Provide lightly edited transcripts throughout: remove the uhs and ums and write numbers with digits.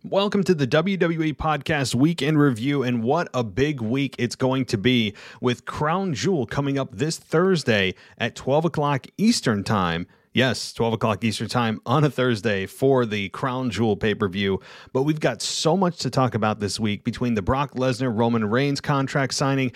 Welcome to the WWE Podcast Week in Review, and what a big week it's going to be with Crown Jewel coming up this Thursday at 12 o'clock Eastern Time. Yes, 12 o'clock Eastern Time on a Thursday for the Crown Jewel pay-per-view. But we've got so much to talk about this week between the Brock Lesnar-Roman Reigns contract signing,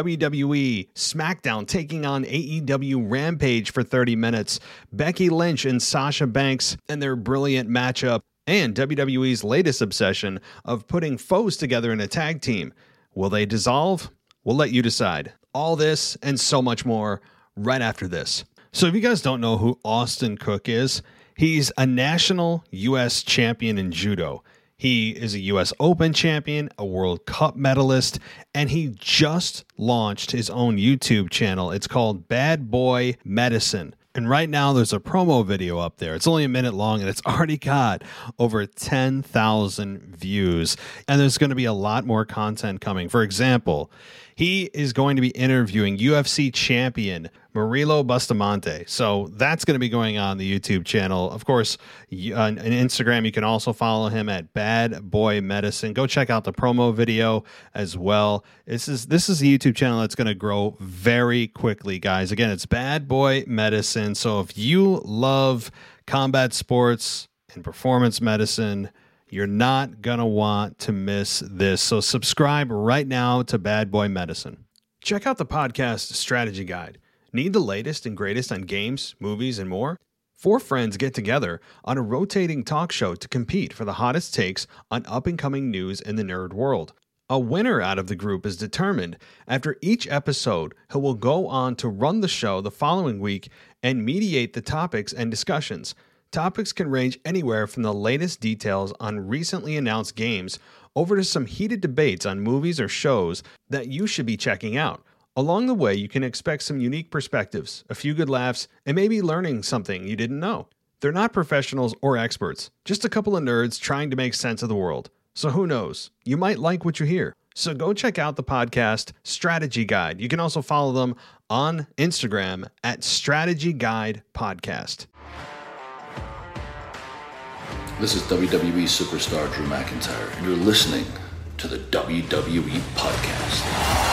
WWE, SmackDown taking on AEW Rampage for 30 minutes, Becky Lynch and Sasha Banks and their brilliant matchup, and WWE's latest obsession of putting foes together in a tag team. Will they dissolve? We'll let you decide. All this and so much more right after this. So if you guys don't know who Austin Cook is, he's a national U.S. champion in judo. He is a U.S. Open champion, a World Cup medalist, and he just launched his own YouTube channel. It's called Bad Boy Medicine. And right now there's a promo video up there. It's only a minute long and it's already got over 10,000 views. And there's going to be a lot more content coming. For example, he is going to be interviewing UFC champion Murilo Bustamante. So that's going to be going on the YouTube channel. Of course, on Instagram, you can also follow him at Bad Boy Medicine. Go check out the promo video as well. This is a YouTube channel that's going to grow very quickly, guys. Again, it's Bad Boy Medicine. So if you love combat sports and performance medicine, you're not going to want to miss this. So subscribe right now to Bad Boy Medicine. Check out the podcast Strategy Guide. Need the latest and greatest on games, movies, and more? Four friends get together on a rotating talk show to compete for the hottest takes on up-and-coming news in the nerd world. A winner out of the group is determined. After each episode, he will go on to run the show the following week and mediate the topics and discussions. Topics can range anywhere from the latest details on recently announced games over to some heated debates on movies or shows that you should be checking out. Along the way, you can expect some unique perspectives, a few good laughs, and maybe learning something you didn't know. They're not professionals or experts, just a couple of nerds trying to make sense of the world. So who knows? You might like what you hear. So go check out the podcast Strategy Guide. You can also follow them on Instagram at Strategy Guide Podcast. This is WWE superstar Drew McIntyre, and you're listening to the WWE Podcast.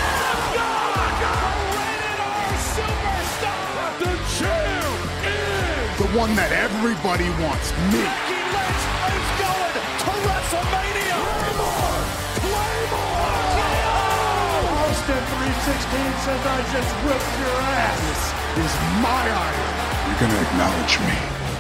The one that everybody wants, me. Becky Lynch is going to WrestleMania. Claymore! Austin 316 says I just whipped your ass. This is my iron. You're going to acknowledge me.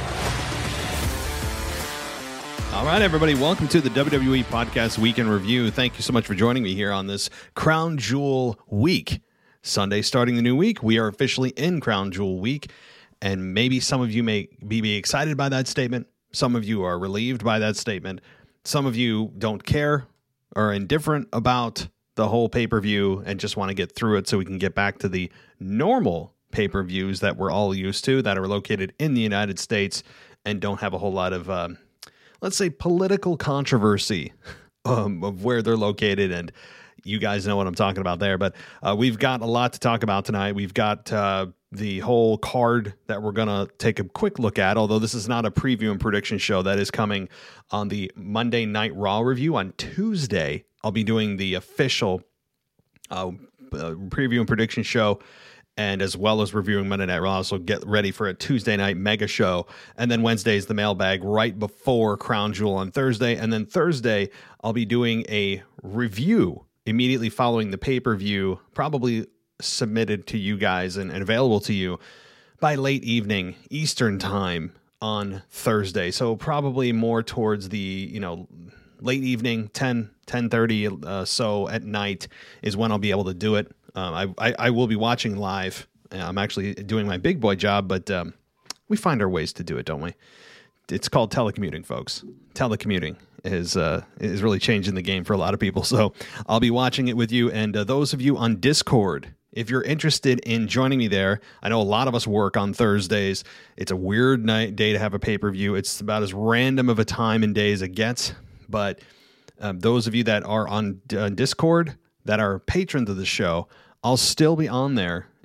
All right, everybody, welcome to the WWE Podcast Week in Review. Thank you so much for joining me here on this Crown Jewel week. Sunday starting the new week, we are officially in Crown Jewel week. And maybe some of you may be excited by that statement. Some of you are relieved by that statement. Some of you don't care or are indifferent about the whole pay-per-view and just want to get through it so we can get back to the normal pay-per-views that we're all used to, that are located in the United States and don't have a whole lot of, let's say, political controversy of where they're located. And you guys know what I'm talking about there. But we've got a lot to talk about tonight. We've got the whole card that we're going to take a quick look at, although this is not a preview and prediction show. That is coming on the Monday Night Raw review on Tuesday. I'll be doing the official preview and prediction show, and as well as reviewing Monday Night Raw. So get ready for a Tuesday night mega show. And then Wednesday is the mailbag right before Crown Jewel on Thursday. And then Thursday, I'll be doing a review immediately following the pay-per-view, probably submitted to you guys and available to you by late evening Eastern time on Thursday. So probably more towards the, late evening, 10:30 so at night is when I'll be able to do it. I will be watching live. I'm actually doing my big boy job, but we find our ways to do it, don't we? It's called telecommuting, folks. Telecommuting is really changing the game for a lot of people. So I'll be watching it with you. And those of you on Discord, if you're interested in joining me there, I know a lot of us work on Thursdays. It's a weird day to have a pay-per-view. It's about as random of a time and day as it gets. But those of you that are on Discord, that are patrons of the show, I'll still be on there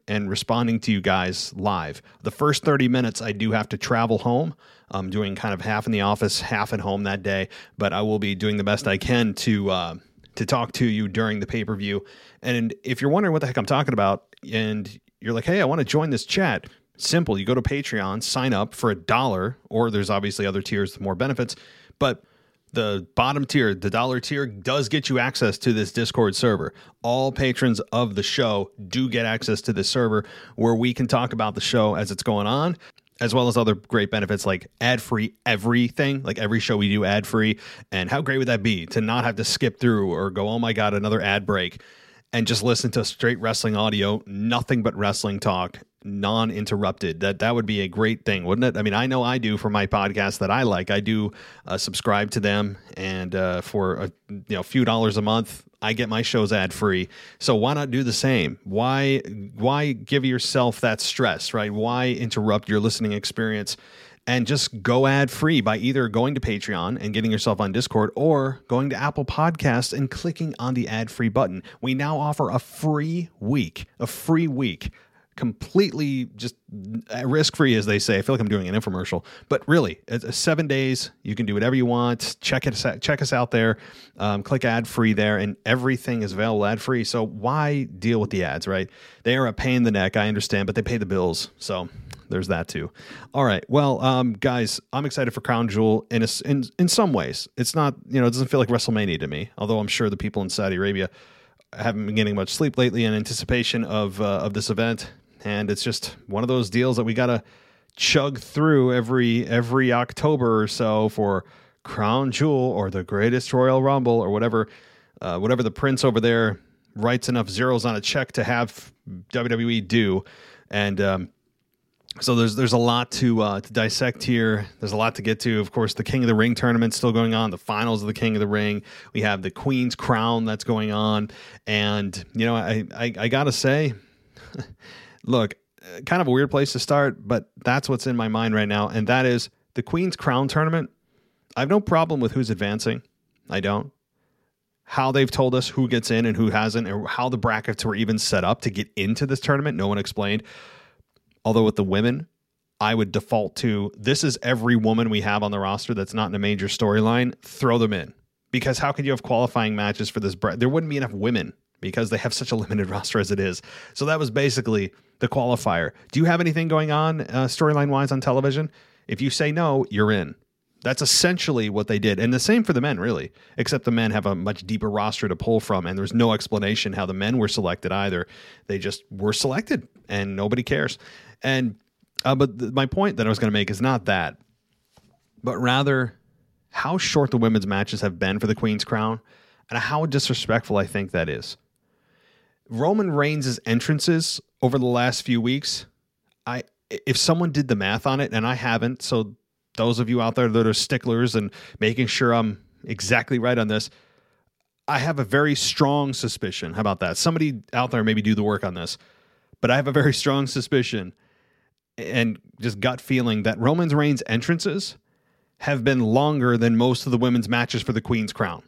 and responding to you guys live. The first 30 minutes, I do have to travel home. I'm doing kind of half in the office, half at home that day, but I will be doing the best I can to talk to you during the pay-per-view. And if you're wondering what the heck I'm talking about, and you're like, hey, I want to join this chat, simple. You go to Patreon, sign up for $1, or there's obviously other tiers with more benefits, but the bottom tier, the $1 tier, does get you access to this Discord server. All patrons of the show do get access to this server where we can talk about the show as it's going on, as well as other great benefits like ad-free everything, like every show we do ad-free. And how great would that be to not have to skip through or go, oh my God, another ad break, and just listen to straight wrestling audio, nothing but wrestling talk, non-interrupted. That would be a great thing, wouldn't it? I mean, I know I do for my podcast that I like. I do subscribe to them, and for a few dollars a month, I get my shows ad-free. So why not do the same? Why give yourself that stress, right? Why interrupt your listening experience and just go ad-free by either going to Patreon and getting yourself on Discord or going to Apple Podcasts and clicking on the ad-free button. We now offer a free week, completely just risk-free, as they say. I feel like I'm doing an infomercial, but really, it's 7 days. You can do whatever you want. Check us out there. Click ad-free there, and everything is available ad-free. So why deal with the ads, right? They are a pain in the neck, I understand, but they pay the bills. So there's that too. All right. Well, guys, I'm excited for Crown Jewel in some ways. It's not, it doesn't feel like WrestleMania to me, although I'm sure the people in Saudi Arabia haven't been getting much sleep lately in anticipation of this event. And it's just one of those deals that we got to chug through every October or so for Crown Jewel or the Greatest Royal Rumble or whatever the prince over there writes enough zeros on a check to have WWE do. And so there's a lot to dissect here. There's a lot to get to. Of course, the King of the Ring tournament still going on. The finals of the King of the Ring. We have the Queen's Crown that's going on. And, I got to say... Look, kind of a weird place to start, but that's what's in my mind right now, and that is the Queen's Crown tournament. I have no problem with who's advancing. I don't. How they've told us who gets in and who hasn't, or how the brackets were even set up to get into this tournament, no one explained. Although with the women, I would default to, this is every woman we have on the roster that's not in a major storyline, throw them in. Because how could you have qualifying matches for this? There wouldn't be enough women because they have such a limited roster as it is. So that was basically the qualifier. Do you have anything going on storyline-wise on television? If you say no, you're in. That's essentially what they did. And the same for the men, really, except the men have a much deeper roster to pull from, and there's no explanation how the men were selected either. They just were selected, and nobody cares. And but my point that I was going to make is not that, but rather how short the women's matches have been for the Queen's Crown and how disrespectful I think that is. Roman Reigns' entrances over the last few weeks, if someone did the math on it, and I haven't, so those of you out there that are sticklers and making sure I'm exactly right on this, I have a very strong suspicion. How about that? Somebody out there maybe do the work on this, but I have a very strong suspicion and just gut feeling that Roman Reigns' entrances have been longer than most of the women's matches for the Queen's Crown.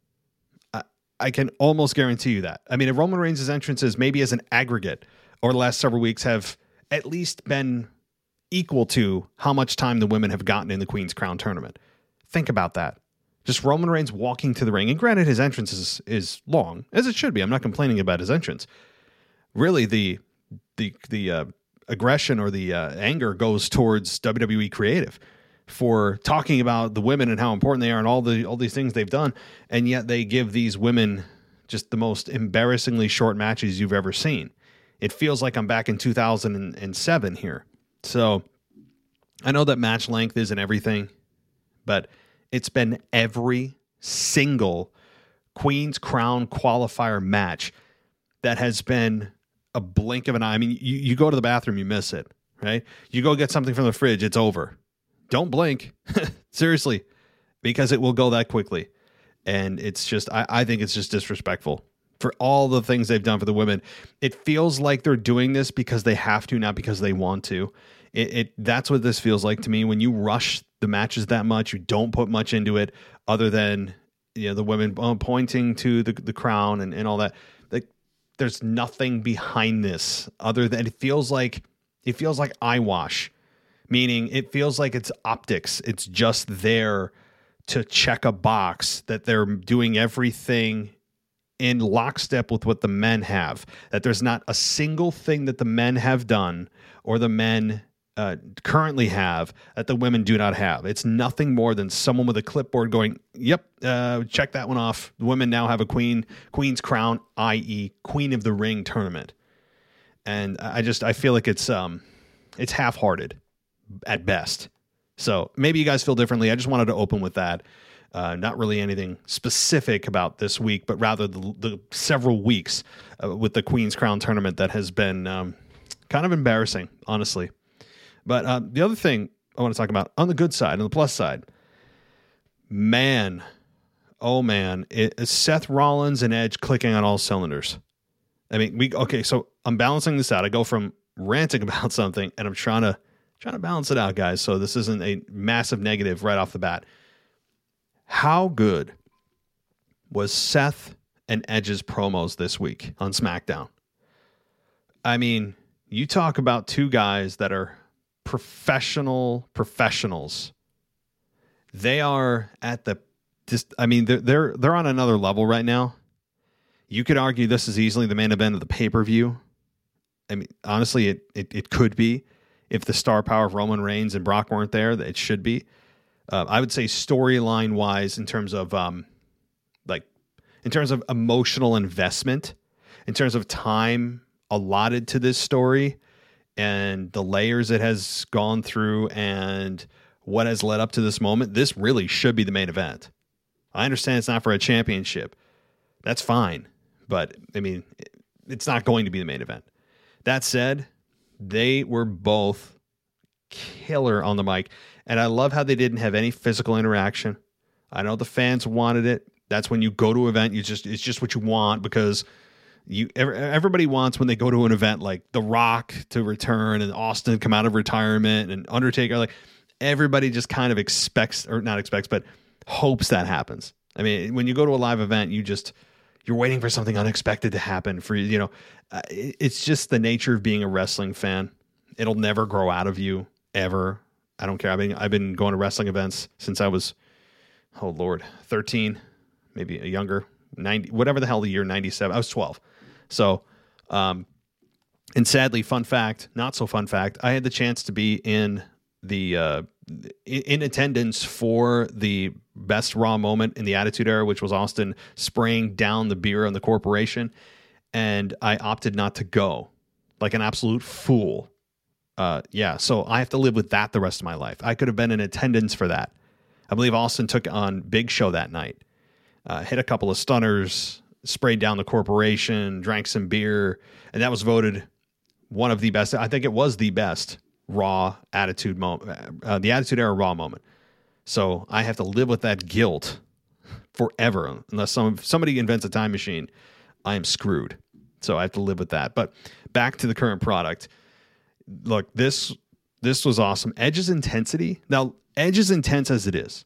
I can almost guarantee you that. I mean, if Roman Reigns' entrances, maybe as an aggregate over the last several weeks, have at least been equal to how much time the women have gotten in the Queen's Crown tournament. Think about that. Just Roman Reigns walking to the ring. And granted, his entrance is long, as it should be. I'm not complaining about his entrance. Really, the aggression or the anger goes towards WWE Creative for talking about the women and how important they are and all these things they've done, and yet they give these women just the most embarrassingly short matches you've ever seen. It feels like I'm back in 2007 here. So I know that match length isn't everything, but it's been every single Queen's Crown qualifier match that has been a blink of an eye. I mean, you go to the bathroom, you miss it, right? You go get something from the fridge, it's over. Don't blink. Seriously, because it will go that quickly. And it's just, I think it's just disrespectful for all the things they've done for the women. It feels like they're doing this because they have to, not because they want to. That's what this feels like to me. When you rush the matches that much, you don't put much into it other than the women pointing to the crown and all that. Like, there's nothing behind this other than it feels like eyewash, meaning it feels like it's optics. It's just there to check a box that they're doing everything in lockstep with what the men have, that there's not a single thing that the men have done or the men currently have that the women do not have. It's nothing more than someone with a clipboard going, yep, check that one off. The women now have a queen's crown, i.e. Queen of the Ring tournament. And I feel like it's half-hearted at best. So maybe you guys feel differently. I just wanted to open with that. Not really anything specific about this week, but rather the several weeks with the Queen's Crown tournament that has been kind of embarrassing, honestly. But the other thing I want to talk about on the good side, on the plus side, man, oh man, it's Seth Rollins and Edge clicking on all cylinders. I mean, so I'm balancing this out. I go from ranting about something and I'm trying to balance it out, guys. So this isn't a massive negative right off the bat. How good was Seth and Edge's promos this week on SmackDown? I mean, you talk about two guys that are professionals. They are at they're on another level right now. You could argue this is easily the main event of the pay-per-view. I mean, honestly, it could be. If the star power of Roman Reigns and Brock weren't there, it should be. I would say storyline wise, in terms of emotional investment, in terms of time allotted to this story and the layers it has gone through and what has led up to this moment, this really should be the main event. I understand it's not for a championship. That's fine. But I mean, it's not going to be the main event. That said, they were both killer on the mic. And I love how they didn't have any physical interaction. I know the fans wanted it. That's when you go to an event, it's just what you want, because everybody wants, when they go to an event, like The Rock to return and Austin come out of retirement and Undertaker, like everybody just kind of but hopes that happens. I mean, when you go to a live event, you're waiting for something unexpected to happen for you. It's just the nature of being a wrestling fan. It'll never grow out of you ever. I don't care. I've been going to wrestling events since I was, 13, maybe younger, 90, whatever the hell the year, 97. I was 12. So, and sadly, fun fact, not so fun fact, I had the chance to be in attendance for the best Raw moment in the Attitude Era, which was Austin spraying down the beer on the corporation. And I opted not to go, like an absolute fool. So I have to live with that the rest of my life. I could have been in attendance for that. I believe Austin took on Big Show that night, hit a couple of stunners, sprayed down the corporation, drank some beer, and that was voted one of the best. I think it was the best Raw Attitude moment, the Attitude Era Raw moment. So I have to live with that guilt forever, unless somebody invents a time machine. I am screwed. So I have to live with that. But back to the current product. Look, this was awesome. Edge's intensity. Now, Edge is intense as it is.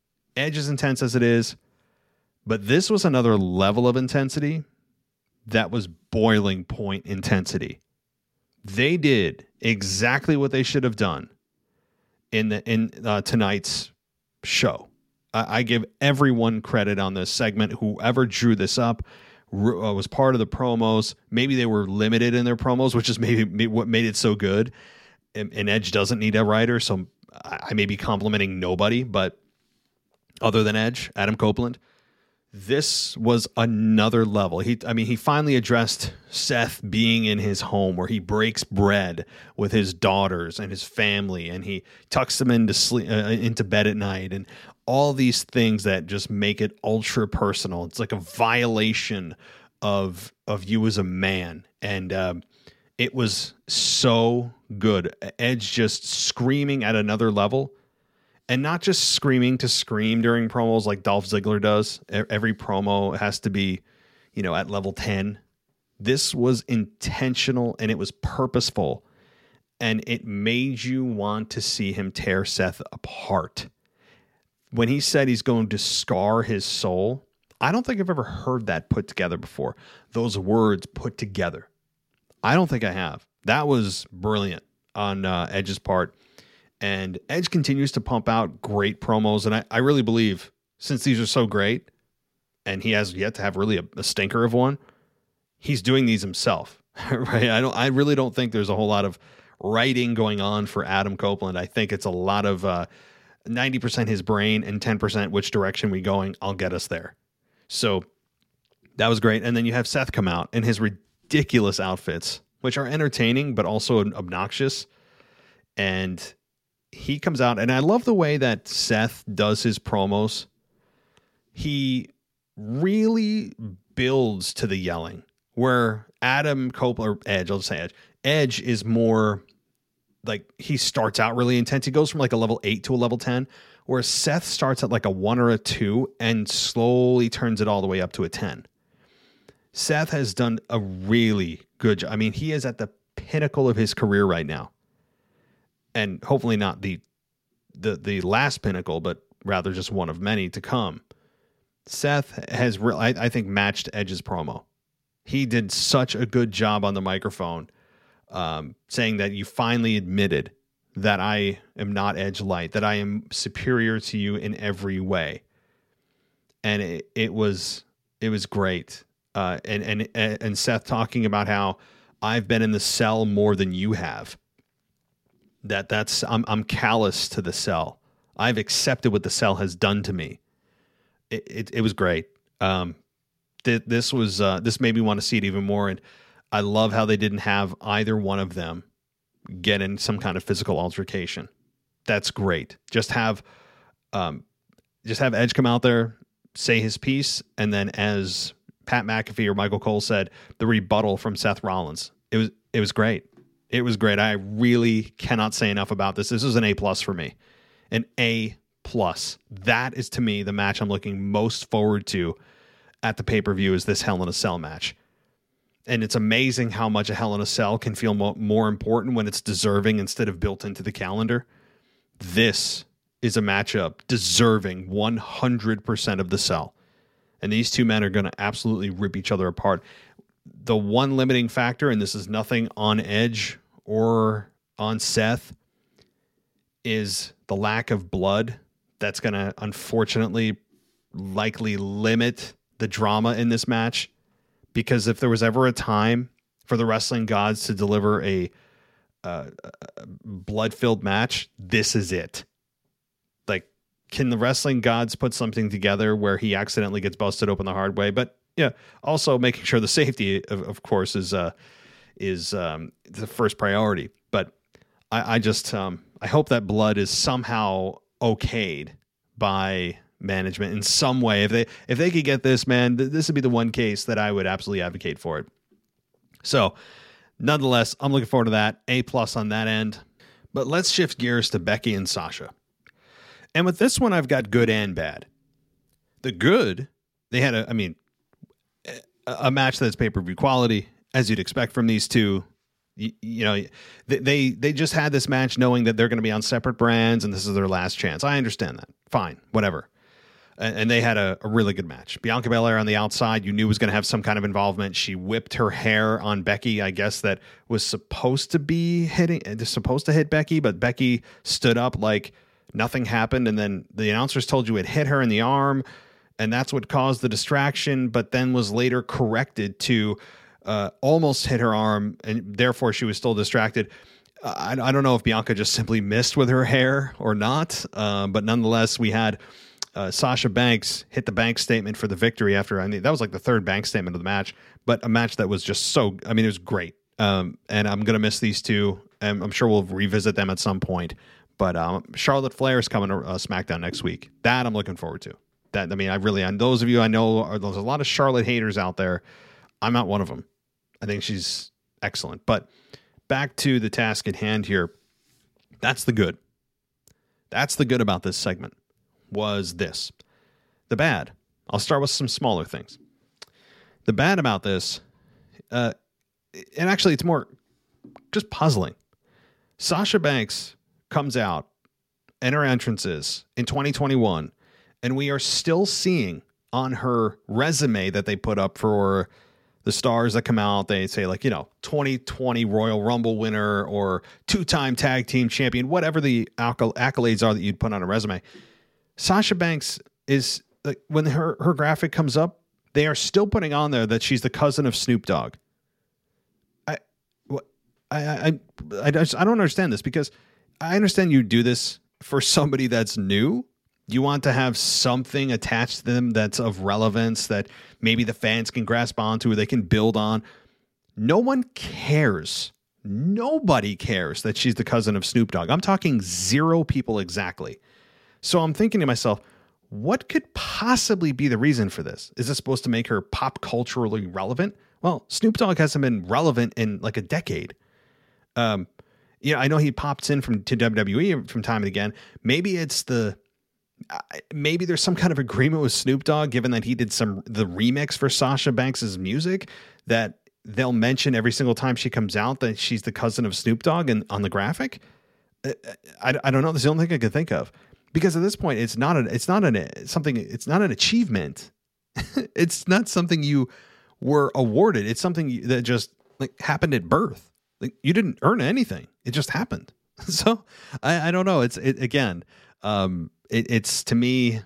But this was another level of intensity that was boiling point intensity. They did exactly what they should have done in tonight's show. I give everyone credit on this segment. Whoever drew this up was part of the promos. Maybe they were limited in their promos, which is maybe what made it so good. And Edge doesn't need a writer, so I may be complimenting nobody, but other than Edge, Adam Copeland, this was another level. He finally addressed Seth being in his home where he breaks bread with his daughters and his family, and he tucks them into bed at night, and all these things that just make it ultra personal. It's like a violation of you as a man, and it was so good. Edge just screaming at another level. And not just screaming to scream during promos like Dolph Ziggler does. Every promo has to be, at level 10. This was intentional and it was purposeful. And it made you want to see him tear Seth apart. When he said he's going to scar his soul, I don't think I've ever heard that put together before. Those words put together. I don't think I have. That was brilliant on Edge's part. And Edge continues to pump out great promos. And I really believe, since these are so great, and he has yet to have really a stinker of one, he's doing these himself, right? I really don't think there's a whole lot of writing going on for Adam Copeland. I think it's a lot of 90% his brain and 10% which direction we going. I'll get us there. So that was great. And then you have Seth come out in his ridiculous outfits, which are entertaining, but also obnoxious. And he comes out, and I love the way that Seth does his promos. He really builds to the yelling, where Adam Copeland, or Edge, I'll just say Edge. Edge is more like, he starts out really intense. He goes from like a level 8 to a level 10, where Seth starts at like a 1 or a 2 and slowly turns it all the way up to a 10. Seth has done a really good job. I mean, he is at the pinnacle of his career right now. And hopefully not the last pinnacle, but rather just one of many to come. Seth has, I think, matched Edge's promo. He did such a good job on the microphone, saying that you finally admitted that I am not Edge Light, that I am superior to you in every way. And it was great. And Seth talking about how I've been in the cell more than you have. I'm callous to the cell. I've accepted what the cell has done to me. It was great. This made me want to see it even more. And I love how they didn't have either one of them get in some kind of physical altercation. That's great. Just have Edge come out there, say his piece, and then, as Pat McAfee or Michael Cole said, the rebuttal from Seth Rollins. It was great. It was great. I really cannot say enough about this. This is an A+ for me. An A+. That is, to me, the match I'm looking most forward to at the pay-per-view, is this Hell in a Cell match. And it's amazing how much a Hell in a Cell can feel more important when it's deserving instead of built into the calendar. This is a matchup deserving 100% of the cell. And these two men are going to absolutely rip each other apart. The one limiting factor, and this is nothing on Edge or on Seth, is the lack of blood. That's going to, unfortunately, likely limit the drama in this match. Because if there was ever a time for the wrestling gods to deliver a blood-filled match, this is it. Like, can the wrestling gods put something together where he accidentally gets busted open the hard way? But yeah, also making sure the safety, of course, is the first priority. But I hope that blood is somehow okayed by management in some way. If they could get this, man, this would be the one case that I would absolutely advocate for it. So, nonetheless, I'm looking forward to that. A+ on that end. But let's shift gears to Becky and Sasha. And with this one, I've got good and bad. The good, they had a match that's pay-per-view quality, as you'd expect from these two. You know, they just had this match knowing that they're going to be on separate brands and this is their last chance. I understand that. Fine, whatever. And they had a really good match. Bianca Belair on the outside, you knew was going to have some kind of involvement. She whipped her hair on Becky, I guess that was supposed to hit Becky, but Becky stood up like nothing happened. And then the announcers told you it hit her in the arm, and that's what caused the distraction, but then was later corrected to almost hit her arm, and therefore she was still distracted. I don't know if Bianca just simply missed with her hair or not, but nonetheless, we had Sasha Banks hit the bank statement for the victory after, that was like the third bank statement of the match, but a match that was just it was great. And I'm going to miss these two, and I'm sure we'll revisit them at some point. But Charlotte Flair is coming to SmackDown next week. That I'm looking forward to. And those of you I know, there's a lot of Charlotte haters out there. I'm not one of them. I think she's excellent. But back to the task at hand here. That's the good. That's the good about this segment, was this. The bad, I'll start with some smaller things. The bad about this, and actually it's more just puzzling. Sasha Banks comes out and her entrances in 2021, and we are still seeing on her resume that they put up for the stars that come out. They say 2020 Royal Rumble winner or 2-time tag team champion, whatever the accolades are that you'd put on a resume. Sasha Banks is when her graphic comes up, they are still putting on there that she's the cousin of Snoop Dogg. I don't understand this, because I understand you do this for somebody that's new. You want to have something attached to them that's of relevance that maybe the fans can grasp onto or they can build on. No one cares. Nobody cares that she's the cousin of Snoop Dogg. I'm talking 0 people exactly. So I'm thinking to myself, what could possibly be the reason for this? Is this supposed to make her pop culturally relevant? Well, Snoop Dogg hasn't been relevant in like a decade. I know he pops in to WWE from time and again. Maybe there's some kind of agreement with Snoop Dogg, given that he did the remix for Sasha Banks's music, that they'll mention every single time she comes out that she's the cousin of Snoop Dogg and on the graphic. I don't know. That's the only thing I could think of, because at this point, it's not an achievement. It's not something you were awarded. It's something that just happened at birth. You didn't earn anything. It just happened. So I don't know. It's to me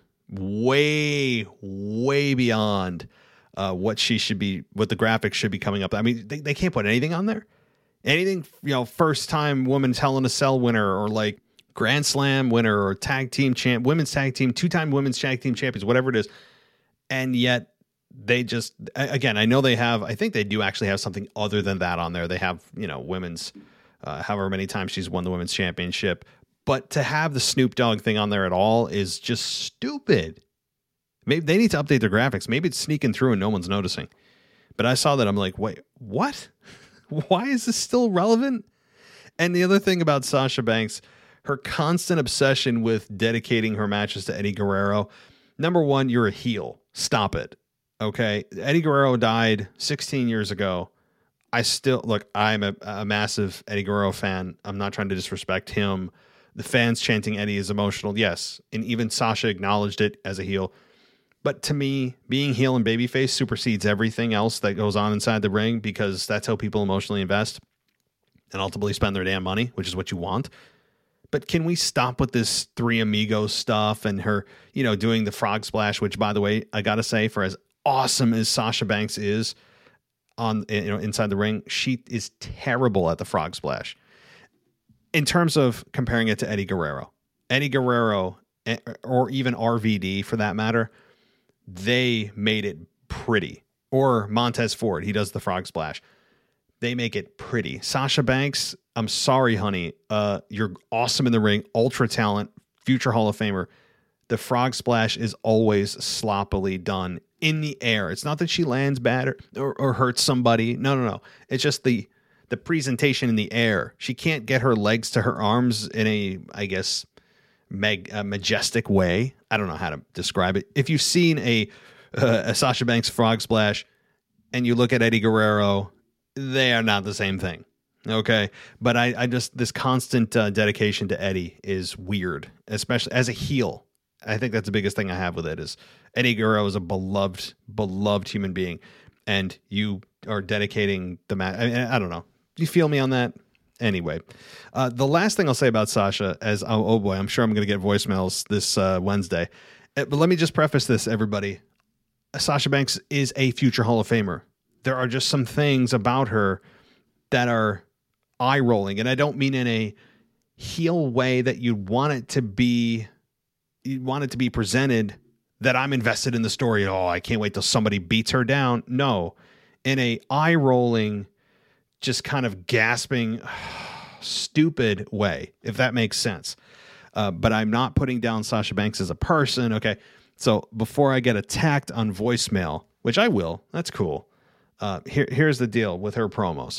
way beyond what the graphics should be coming up. I mean, they can't put anything on there. Anything, first time women's Hell in a Cell winner, or like Grand Slam winner, or tag team champ, women's tag team, 2-time women's tag team champions, whatever it is. And yet they just, again, I know I think they do actually have something other than that on there. They have, women's, however many times she's won the women's championship. But to have the Snoop Dogg thing on there at all is just stupid. Maybe they need to update their graphics. Maybe it's sneaking through and no one's noticing. But I saw that. I'm like, wait, what? Why is this still relevant? And the other thing about Sasha Banks, her constant obsession with dedicating her matches to Eddie Guerrero. Number one, you're a heel. Stop it. Okay. Eddie Guerrero died 16 years ago. I'm a massive Eddie Guerrero fan. I'm not trying to disrespect him. The fans chanting Eddie is emotional. Yes. And even Sasha acknowledged it as a heel. But to me, being heel and babyface supersedes everything else that goes on inside the ring, because that's how people emotionally invest and ultimately spend their damn money, which is what you want. But can we stop with this Three Amigos stuff and her, doing the frog splash, which, by the way, I got to say, for as awesome as Sasha Banks is on, inside the ring, she is terrible at the frog splash. In terms of comparing it to Eddie Guerrero, or even RVD for that matter, they made it pretty. Or Montez Ford, he does the frog splash. They make it pretty. Sasha Banks, I'm sorry, honey. You're awesome in the ring, ultra talent, future Hall of Famer. The frog splash is always sloppily done in the air. It's not that she lands bad or hurts somebody. No. It's just the presentation in the air. She can't get her legs to her arms in a, I guess, majestic way. I don't know how to describe it. If you've seen a Sasha Banks frog splash and you look at Eddie Guerrero, they are not the same thing. Okay. But I just, this constant dedication to Eddie is weird, especially as a heel. I think that's the biggest thing I have with it is Eddie Guerrero is a beloved human being, and you are dedicating the match. I don't know. Do you feel me on that? Anyway, the last thing I'll say about Sasha, oh boy, I'm sure I'm going to get voicemails this Wednesday. But let me just preface this, everybody. Sasha Banks is a future Hall of Famer. There are just some things about her that are eye-rolling, and I don't mean in a heel way that you'd want it to be presented that I'm invested in the story. Oh, I can't wait till somebody beats her down. No, in a eye-rolling, just kind of gasping, stupid way, if that makes sense. But I'm not putting down Sasha Banks as a person. Okay. So before I get attacked on voicemail, which I will, that's cool. Here's the deal with her promos.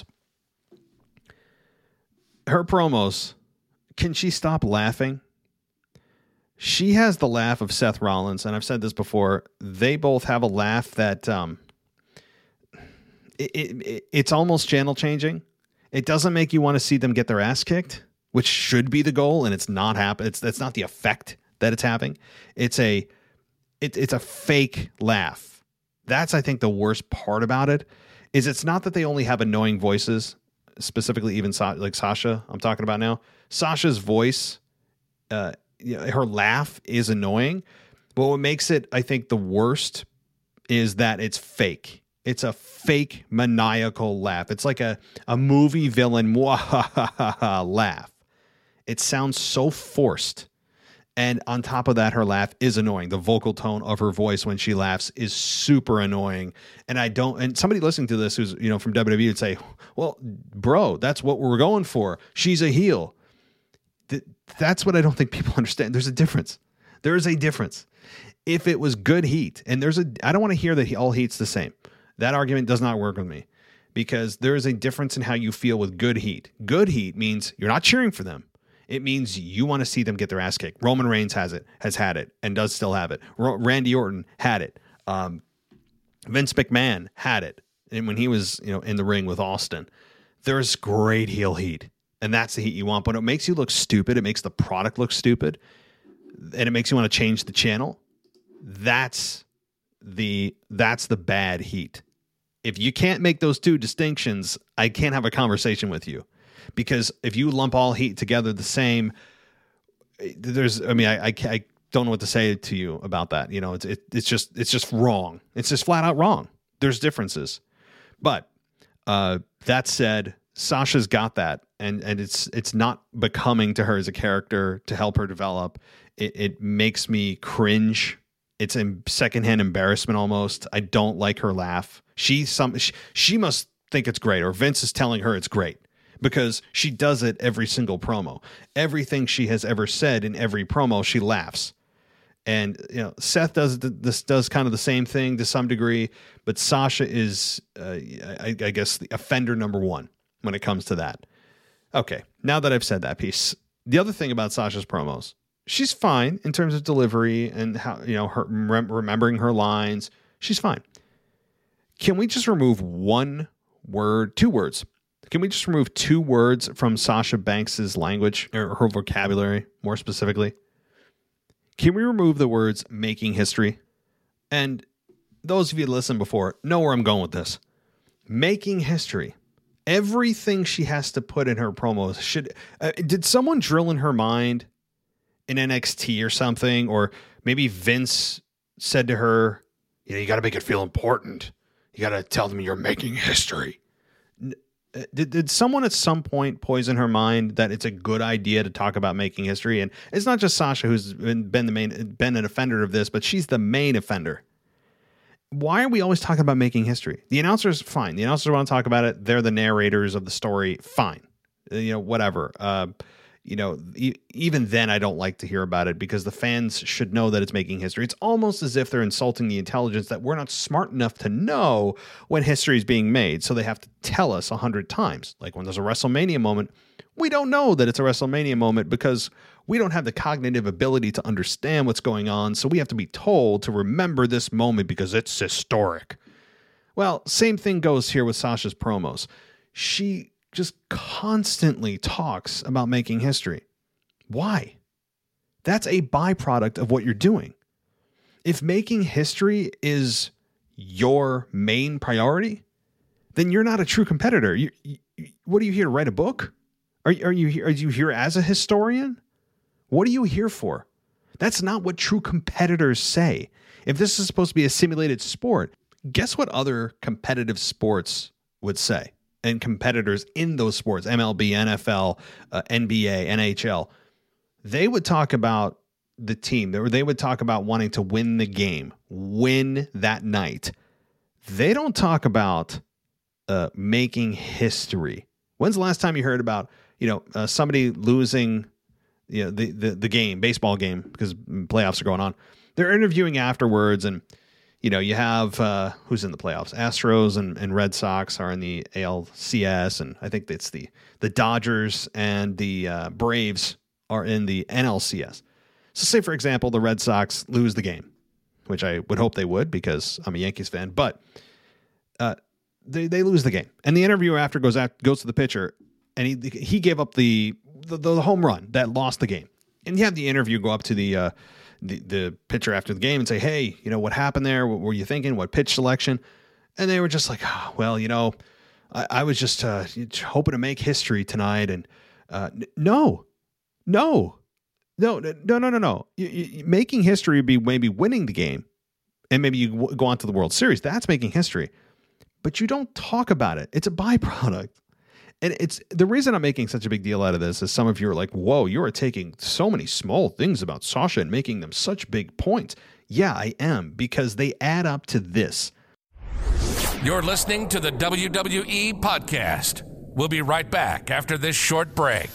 Her promos, can she stop laughing? She has the laugh of Seth Rollins, and I've said this before. They both have a laugh that it's almost channel changing. It doesn't make you want to see them get their ass kicked, which should be the goal, and it's not happening. That's not the effect that it's having. It's it's a fake laugh. That's, I think, the worst part about it is it's not that they only have annoying voices, specifically even like Sasha I'm talking about now. Sasha's voice, her laugh is annoying. But what makes it, I think, the worst is that it's fake. It's a fake maniacal laugh. It's like a movie villain laugh. It sounds so forced. And on top of that, her laugh is annoying. The vocal tone of her voice when she laughs is super annoying. And somebody listening to this who's, from WWE would say, well, bro, that's what we're going for. She's a heel. That's what I don't think people understand. There's a difference. There is a difference. If it was good heat, and I don't want to hear that all heat's the same. That argument does not work with me because there is a difference in how you feel with good heat. Good heat means you're not cheering for them. It means you want to see them get their ass kicked. Roman Reigns has had it, and does still have it. Randy Orton had it. Vince McMahon had it, and when he was, in the ring with Austin. There's great heel heat, and that's the heat you want. But it makes you look stupid. It makes the product look stupid, and it makes you want to change the channel. That's the bad heat. If you can't make those two distinctions, I can't have a conversation with you. Because if you lump all heat together the same, I don't know what to say to you about that. It's just wrong. It's just flat out wrong. There's differences. But that said, Sasha's got that, and it's not becoming to her as a character to help her develop. It makes me cringe. It's a secondhand embarrassment almost. I don't like her laugh. She must think it's great, or Vince is telling her it's great. Because she does it every single promo. Everything she has ever said in every promo, she laughs. And Seth does kind of the same thing to some degree, but Sasha is, I guess, the offender number one when it comes to that. Okay, now that I've said that piece, the other thing about Sasha's promos, she's fine in terms of delivery and how her remembering her lines. She's fine. Can we just remove two words? Can we just remove two words from Sasha Banks's language, or her vocabulary, more specifically? Can we remove the words making history? And those of you that listened before know where I'm going with this. Making history. Everything she has to put in her promos did someone drill in her mind in NXT or something? Or maybe Vince said to her, you got to make it feel important. You got to tell them you're making history. Did someone at some point poison her mind that it's a good idea to talk about making history? And it's not just Sasha who's been an offender of this, but she's the main offender. Why are we always talking about making history? The announcers, fine. The announcers want to talk about it. They're the narrators of the story. Fine. Whatever. Even then I don't like to hear about it because the fans should know that it's making history. It's almost as if they're insulting the intelligence that we're not smart enough to know when history is being made. So they have to tell us 100 times. Like when there's a WrestleMania moment, we don't know that it's a WrestleMania moment because we don't have the cognitive ability to understand what's going on. So we have to be told to remember this moment because it's historic. Well, same thing goes here with Sasha's promos. She just constantly talks about making history. Why? That's a byproduct of what you're doing. If making history is your main priority, then you're not a true competitor. What are you here to write a book? Are you here as a historian? What are you here for? That's not what true competitors say. If this is supposed to be a simulated sport, guess what other competitive sports would say? And competitors in those sports, MLB, NFL, NBA, NHL, they would talk about the team. They would talk about wanting to win the game, win that night. They don't talk about making history. When's the last time you heard about somebody losing the game, baseball game, because playoffs are going on? They're interviewing afterwards, and you have who's in the playoffs? Astros and Red Sox are in the ALCS, and I think it's the Dodgers and the Braves are in the NLCS. So say, for example, the Red Sox lose the game, which I would hope they would because I'm a Yankees fan, but they lose the game. And the interviewer after goes to the pitcher, and he gave up the home run that lost the game. And you have the interview go up to the pitcher after the game and say, hey, what happened there? What were you thinking? What pitch selection? And they were just like, well, I was just hoping to make history tonight. And no. Making history would be maybe winning the game and maybe you go on to the World Series. That's making history. But you don't talk about it. It's a byproduct. And it's the reason I'm making such a big deal out of this is some of you are like, whoa, you are taking so many small things about Sasha and making them such big points. Yeah, I am, because they add up to this. You're listening to the WWE Podcast. We'll be right back after this short break.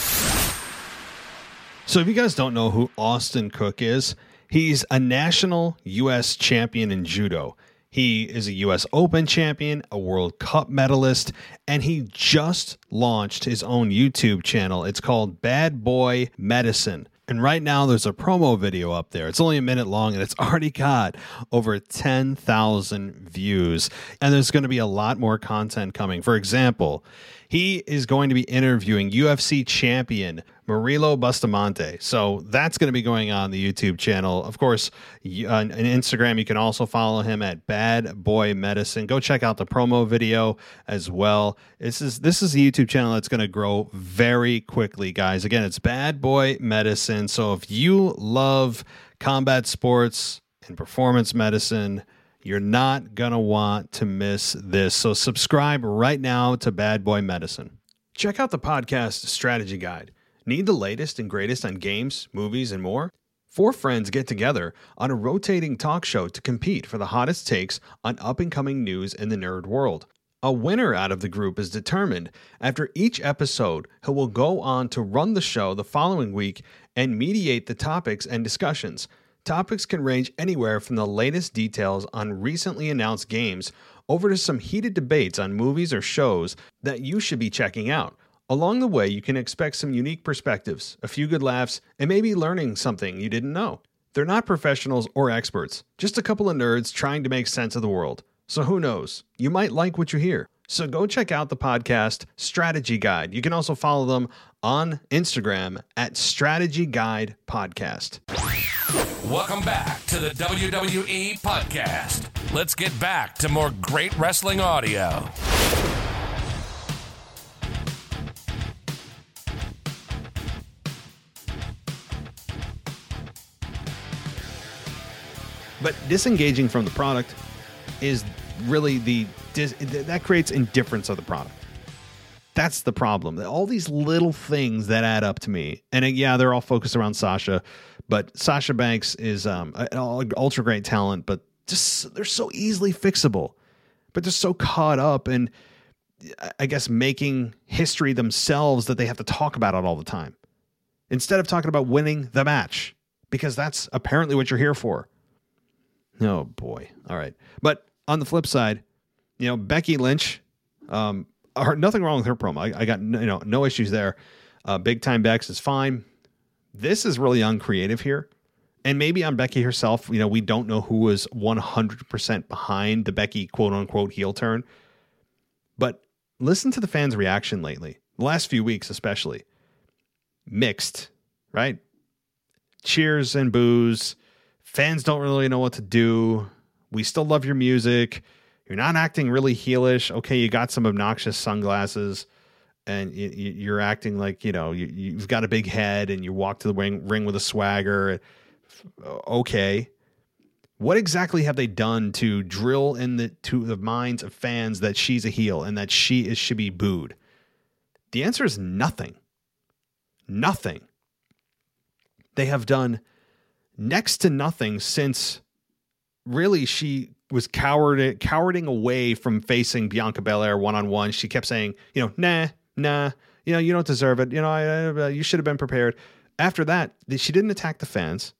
So if you guys don't know who Austin Cook is, he's a national U.S. champion in judo. He is a U.S. Open champion, a World Cup medalist, and he just launched his own YouTube channel. It's called Bad Boy Medicine. And right now there's a promo video up there. It's only a minute long and it's already got over 10,000 views. And there's going to be a lot more content coming. For example, he is going to be interviewing UFC champion Murilo Bustamante. So that's going to be going on the YouTube channel. Of course, on Instagram, you can also follow him at Bad Boy Medicine. Go check out the promo video as well. This is a YouTube channel that's going to grow very quickly, guys. Again, it's Bad Boy Medicine. So if you love combat sports and performance medicine, you're not going to want to miss this. So subscribe right now to Bad Boy Medicine. Check out the podcast Strategy Guide. Need the latest and greatest on games, movies, and more? 4 friends get together on a rotating talk show to compete for the hottest takes on up-and-coming news in the nerd world. A winner out of the group is determined after each episode, who will go on to run the show the following week and mediate the topics and discussions. Topics can range anywhere from the latest details on recently announced games over to some heated debates on movies or shows that you should be checking out. Along the way, you can expect some unique perspectives, a few good laughs, and maybe learning something you didn't know. They're not professionals or experts, just a couple of nerds trying to make sense of the world. So who knows? You might like what you hear. So go check out the podcast Strategy Guide. You can also follow them on Instagram at Strategy Guide Podcast. Welcome back to the WWE Podcast. Let's get back to more great wrestling audio. But disengaging from the product is really that creates indifference of the product. That's the problem. All these little things that add up to me. And yeah, they're all focused around Sasha, but Sasha Banks is an ultra great talent, but just they're so easily fixable. But they're so caught up in, I guess, making history themselves that they have to talk about it all the time. Instead of talking about winning the match, because that's apparently what you're here for. Oh boy. All right. But on the flip side, Becky Lynch, nothing wrong with her promo. I got no issues there. Big Time Bex is fine. This is really uncreative here. And maybe on Becky herself, we don't know who was 100% behind the Becky quote unquote heel turn. But listen to the fans' reaction lately. The last few weeks especially. Mixed, right? Cheers and boos. Fans don't really know what to do. We still love your music. You're not acting really heelish. Okay, you got some obnoxious sunglasses, and you're acting like, you've got a big head, and you walk to the ring with a swagger. Okay. What exactly have they done to drill into the minds of fans that she's a heel and that she should be booed? The answer is nothing. Nothing. They have done next to nothing since really she was cowarding away from facing Bianca Belair one-on-one. She kept saying, nah, you don't deserve it. You should have been prepared. After that, she didn't attack the fans.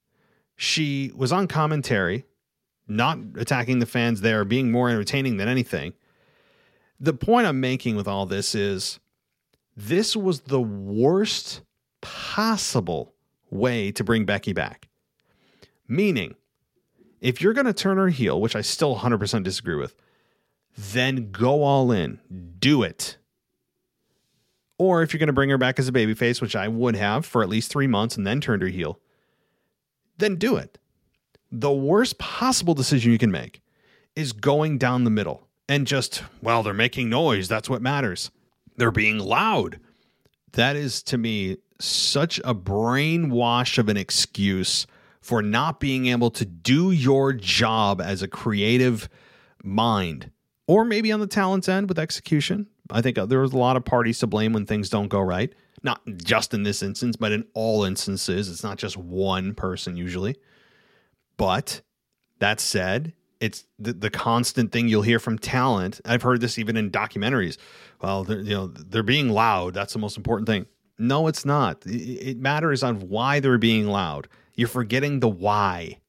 She was on commentary, not attacking the fans there, being more entertaining than anything. The point I'm making with all this is this was the worst possible way to bring Becky back. Meaning, if you're going to turn her heel, which I still 100% disagree with, then go all in. Do it. Or if you're going to bring her back as a babyface, which I would have for at least 3 months and then turned her heel, then do it. The worst possible decision you can make is going down the middle and just, well, they're making noise. That's what matters. They're being loud. That is, to me, such a brainwash of an excuse for not being able to do your job as a creative mind, or maybe on the talent's end with execution. I think there's a lot of parties to blame when things don't go right. Not just in this instance, but in all instances. It's not just one person usually. But that said, it's the constant thing you'll hear from talent. I've heard this even in documentaries. Well, they're being loud. That's the most important thing. No, it's not. It matters on why they're being loud. You're forgetting the why.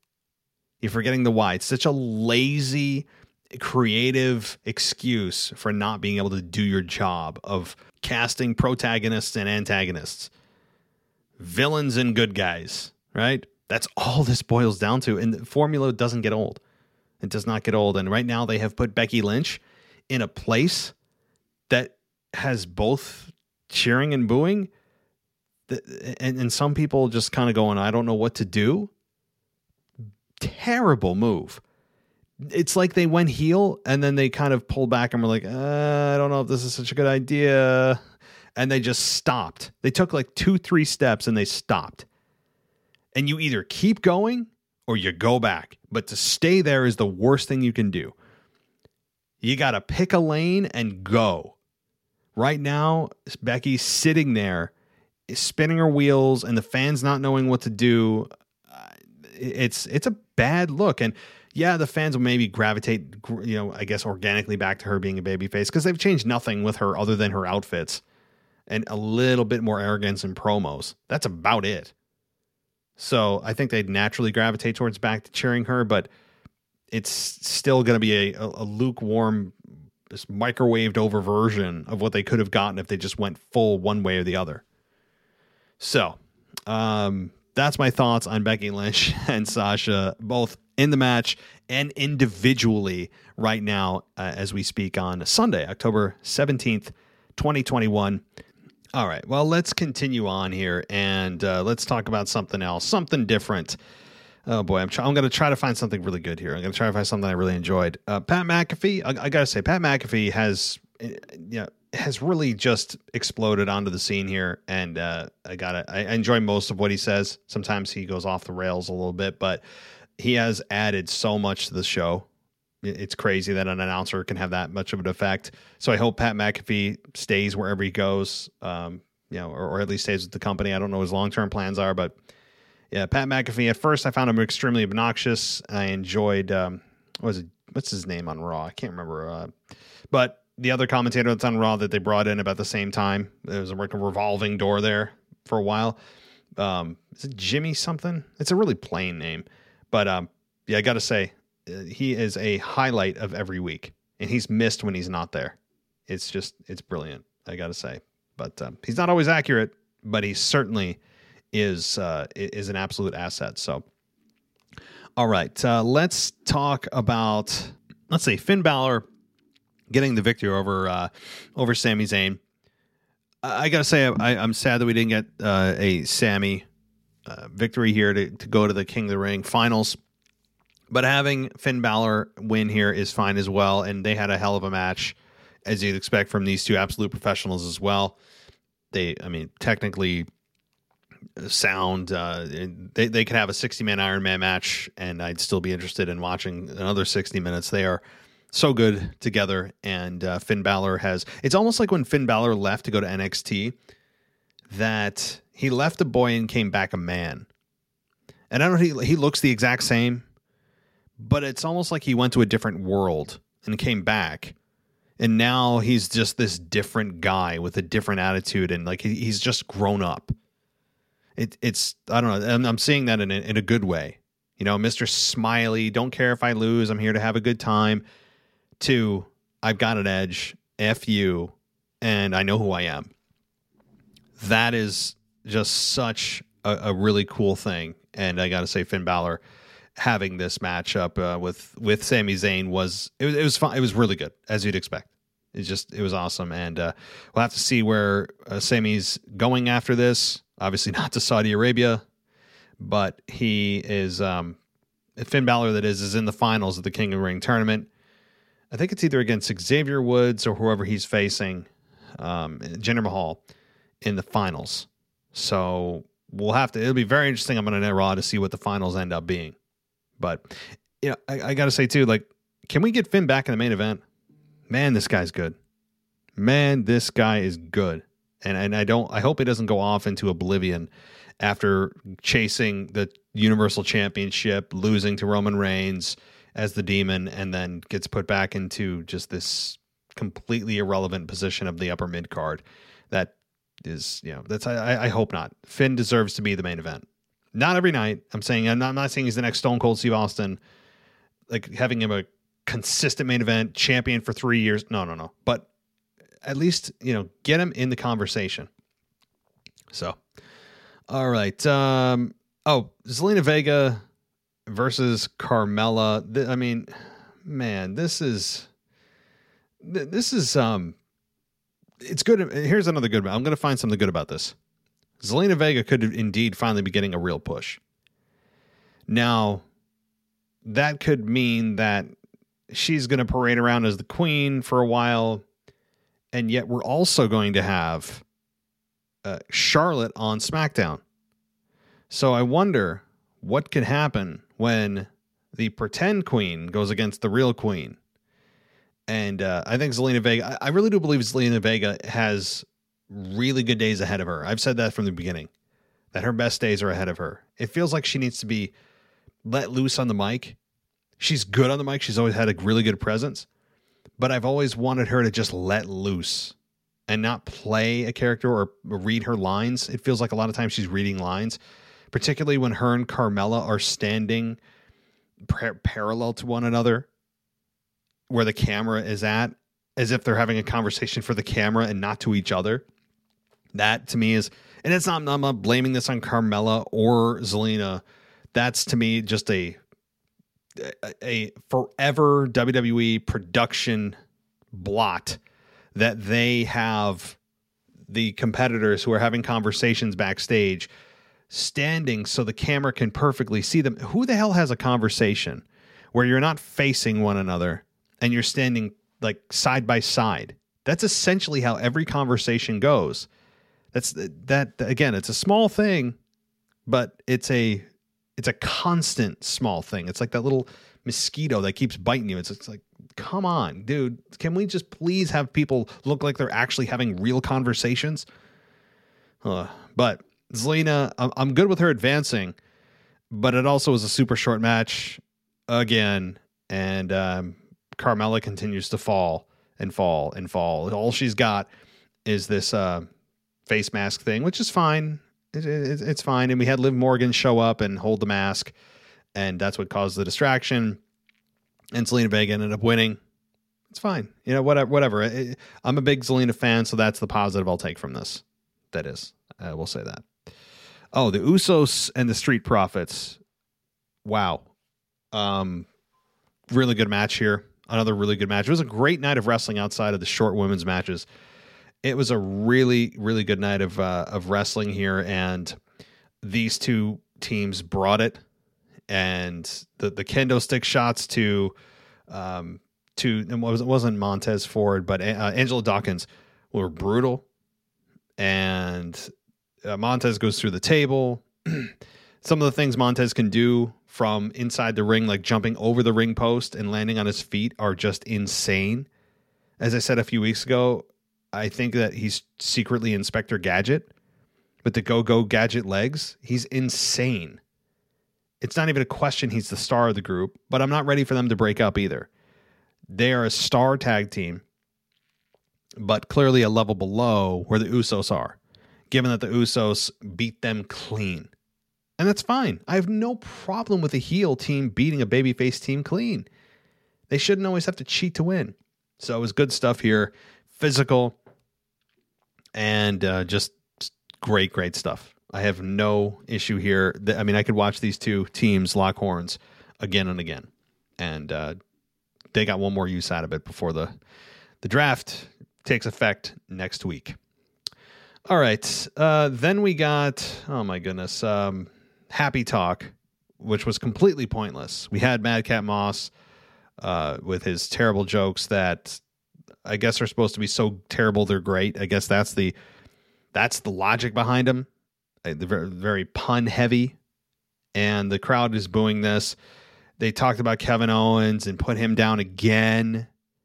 It's such a lazy, creative excuse for not being able to do your job of casting protagonists and antagonists, villains and good guys, right? That's all this boils down to. And the formula doesn't get old. It does not get old. And right now they have put Becky Lynch in a place that has both cheering and booing. And some people just kind of going, I don't know what to do. Terrible move. It's like they went heel and then they kind of pulled back and were like, I don't know if this is such a good idea. And they just stopped. They took like 2-3 steps and they stopped. And you either keep going or you go back. But to stay there is the worst thing you can do. You got to pick a lane and go. Right now, Becky's sitting there, spinning her wheels, and the fans not knowing what to do. It's a bad look. And yeah, the fans will maybe gravitate, I guess organically back to her being a babyface because they've changed nothing with her other than her outfits and a little bit more arrogance in promos. That's about it. So I think they'd naturally gravitate towards back to cheering her, but it's still going to be a lukewarm, this microwaved over version of what they could have gotten if they just went full one way or the other. So that's my thoughts on Becky Lynch and Sasha, both in the match and individually right now as we speak on Sunday, October 17th, 2021. All right, well, let's continue on here and let's talk about something else, something different. Oh, boy, I'm going to try to find something really good here. I'm going to try to find something I really enjoyed. Pat McAfee, I got to say, Pat McAfee has really just exploded onto the scene here, and I enjoy most of what he says. Sometimes he goes off the rails a little bit, but he has added so much to the show. It's crazy that an announcer can have that much of an effect. So I hope Pat McAfee stays wherever he goes, or at least stays with the company. I don't know what his long-term plans are, but yeah, Pat McAfee. At first, I found him extremely obnoxious. I enjoyed what's his name on Raw? I can't remember. But the other commentator that's on Raw that they brought in about the same time, there was like a revolving door there for a while. Is it Jimmy something? It's a really plain name, but yeah, I got to say. He is a highlight of every week, and he's missed when he's not there. It's brilliant, I got to say. But he's not always accurate, but he certainly is an absolute asset. So, all right, let's talk about, let's say, Finn Balor getting the victory over Sami Zayn. I got to say, I'm sad that we didn't get a Sami victory here to go to the King of the Ring finals. But having Finn Balor win here is fine as well, and they had a hell of a match, as you'd expect from these two absolute professionals as well. Technically sound. They could have a 60-man Iron Man match, and I'd still be interested in watching another 60 minutes. They are so good together, and Finn Balor has... It's almost like when Finn Balor left to go to NXT, that he left a boy and came back a man. And I don't know, he looks the exact same, but it's almost like he went to a different world and came back. And now he's just this different guy with a different attitude. And like, he's just grown up. It's, I don't know. I'm seeing that in a good way. Mr. Smiley, don't care if I lose. I'm here to have a good time. To, I've got an edge. F you. And I know who I am. That is just such a really cool thing. And I got to say, Finn Balor having this matchup with Sami Zayn was fun. It was really good, as you'd expect. It was awesome. And we'll have to see where Sami's going after this. Obviously not to Saudi Arabia, but he is, Finn Balor that is in the finals of the King of the Ring tournament. I think it's either against Xavier Woods or whoever he's facing, Jinder Mahal in the finals. So it'll be very interesting. I'm going to Raw to see what the finals end up being. But I got to say too, like, can we get Finn back in the main event? Man, this guy's good. Man, this guy is good. And I hope he doesn't go off into oblivion after chasing the Universal Championship, losing to Roman Reigns as the Demon, and then gets put back into just this completely irrelevant position of the upper mid card. That is, I hope not. Finn deserves to be the main event. Not every night. I'm not saying he's the next Stone Cold Steve Austin, like having him a consistent main event champion for 3 years. No. But at least, get him in the conversation. So, all right. Zelina Vega versus Carmella. This is it's good. Here's another good one. I'm going to find something good about this. Zelina Vega could indeed finally be getting a real push. Now, that could mean that she's going to parade around as the queen for a while, and yet we're also going to have Charlotte on SmackDown. So I wonder what could happen when the pretend queen goes against the real queen. And I think Zelina Vega, I really do believe Zelina Vega has really good days ahead of her. I've said that from the beginning, that her best days are ahead of her. It feels like she needs to be let loose on the mic. She's good on the mic. She's always had a really good presence. But I've always wanted her to just let loose and not play a character or read her lines. It feels like a lot of times she's reading lines, particularly when her and Carmella are standing parallel to one another, where the camera is at, as if they're having a conversation for the camera and not to each other. That to me is, and it's not, I'm not blaming this on Carmella or Zelina. That's to me just a forever WWE production blot that they have the competitors who are having conversations backstage standing so the camera can perfectly see them. Who the hell has a conversation where you're not facing one another and you're standing like side by side? That's essentially how every conversation goes. That again, it's a small thing, but it's a constant small thing. It's like that little mosquito that keeps biting you. It's like, come on, dude. Can we just please have people look like they're actually having real conversations? But Zelina, I'm good with her advancing, but it also was a super short match again. And Carmella continues to fall and fall and fall. All she's got is this face mask thing, which is fine. It's fine. And we had Liv Morgan show up and hold the mask, and that's what caused the distraction. And Zelina Vega ended up winning. It's fine. Whatever. I'm a big Zelina fan, so that's the positive I'll take from this. That is. We'll say that. Oh, the Usos and the Street Profits. Wow. Really good match here. Another really good match. It was a great night of wrestling outside of the short women's matches. It was a really, really good night of wrestling here, and these two teams brought it. And the kendo stick shots to it wasn't Montez Ford, but Angela Dawkins were brutal. And Montez goes through the table. Some of the things Montez can do from inside the ring, like jumping over the ring post and landing on his feet, are just insane. As I said a few weeks ago, I think that he's secretly Inspector Gadget, but the go Gadget legs, he's insane. It's not even a question he's the star of the group, but I'm not ready for them to break up either. They are a star tag team, but clearly a level below where the Usos are, given that the Usos beat them clean. And that's fine. I have no problem with a heel team beating a babyface team clean. They shouldn't always have to cheat to win. So it was good stuff here. Physical and just great stuff. I have no issue here. I mean, I could watch these two teams lock horns again and again. And they got one more use out of it before the The draft takes effect next week. All right. Then we got, oh my goodness, Happy Talk, which was completely pointless. We had Madcap Moss with his terrible jokes that I guess are supposed to be so terrible they're great. I guess that's the logic behind them. They're very, very pun heavy, and the crowd is booing this. They talked about Kevin Owens and put him down again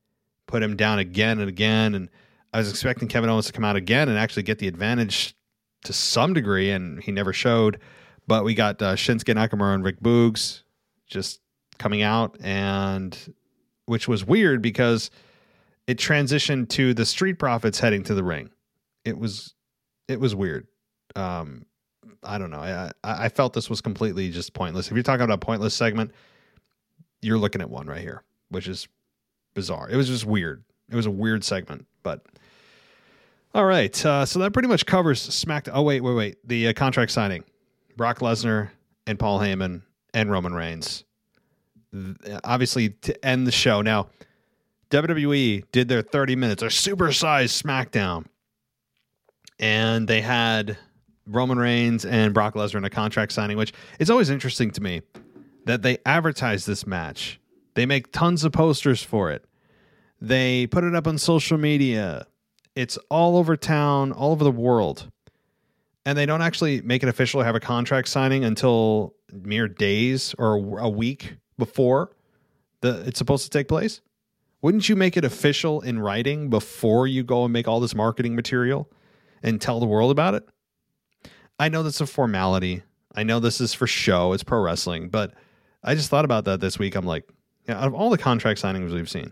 and again. And I was expecting Kevin Owens to come out again and actually get the advantage to some degree, and he never showed. But we got Shinsuke Nakamura and Rick Boogs just coming out, and which was weird because it transitioned to the Street Profits heading to the ring. It was weird. I don't know. I felt this was completely just pointless. If you're talking about a pointless segment, you're looking at one right here, which is bizarre. It was just weird. It was a weird segment, but all right. So that pretty much covers SmackDown. Oh, wait. The contract signing. Brock Lesnar and Paul Heyman and Roman Reigns. Obviously, to end the show. Now, WWE did their 30 minutes, their supersized SmackDown. And they had Roman Reigns and Brock Lesnar in a contract signing, which is always interesting to me that they advertise this match. They make tons of posters for it. They put it up on social media. It's all over town, all over the world. And they don't actually make it official or have a contract signing until mere days or a week before it's supposed to take place. Wouldn't you make it official in writing before you go and make all this marketing material and tell the world about it? I know that's a formality. I know this is for show. It's pro wrestling. But I just thought about that this week. I'm like, out of all the contract signings we've seen,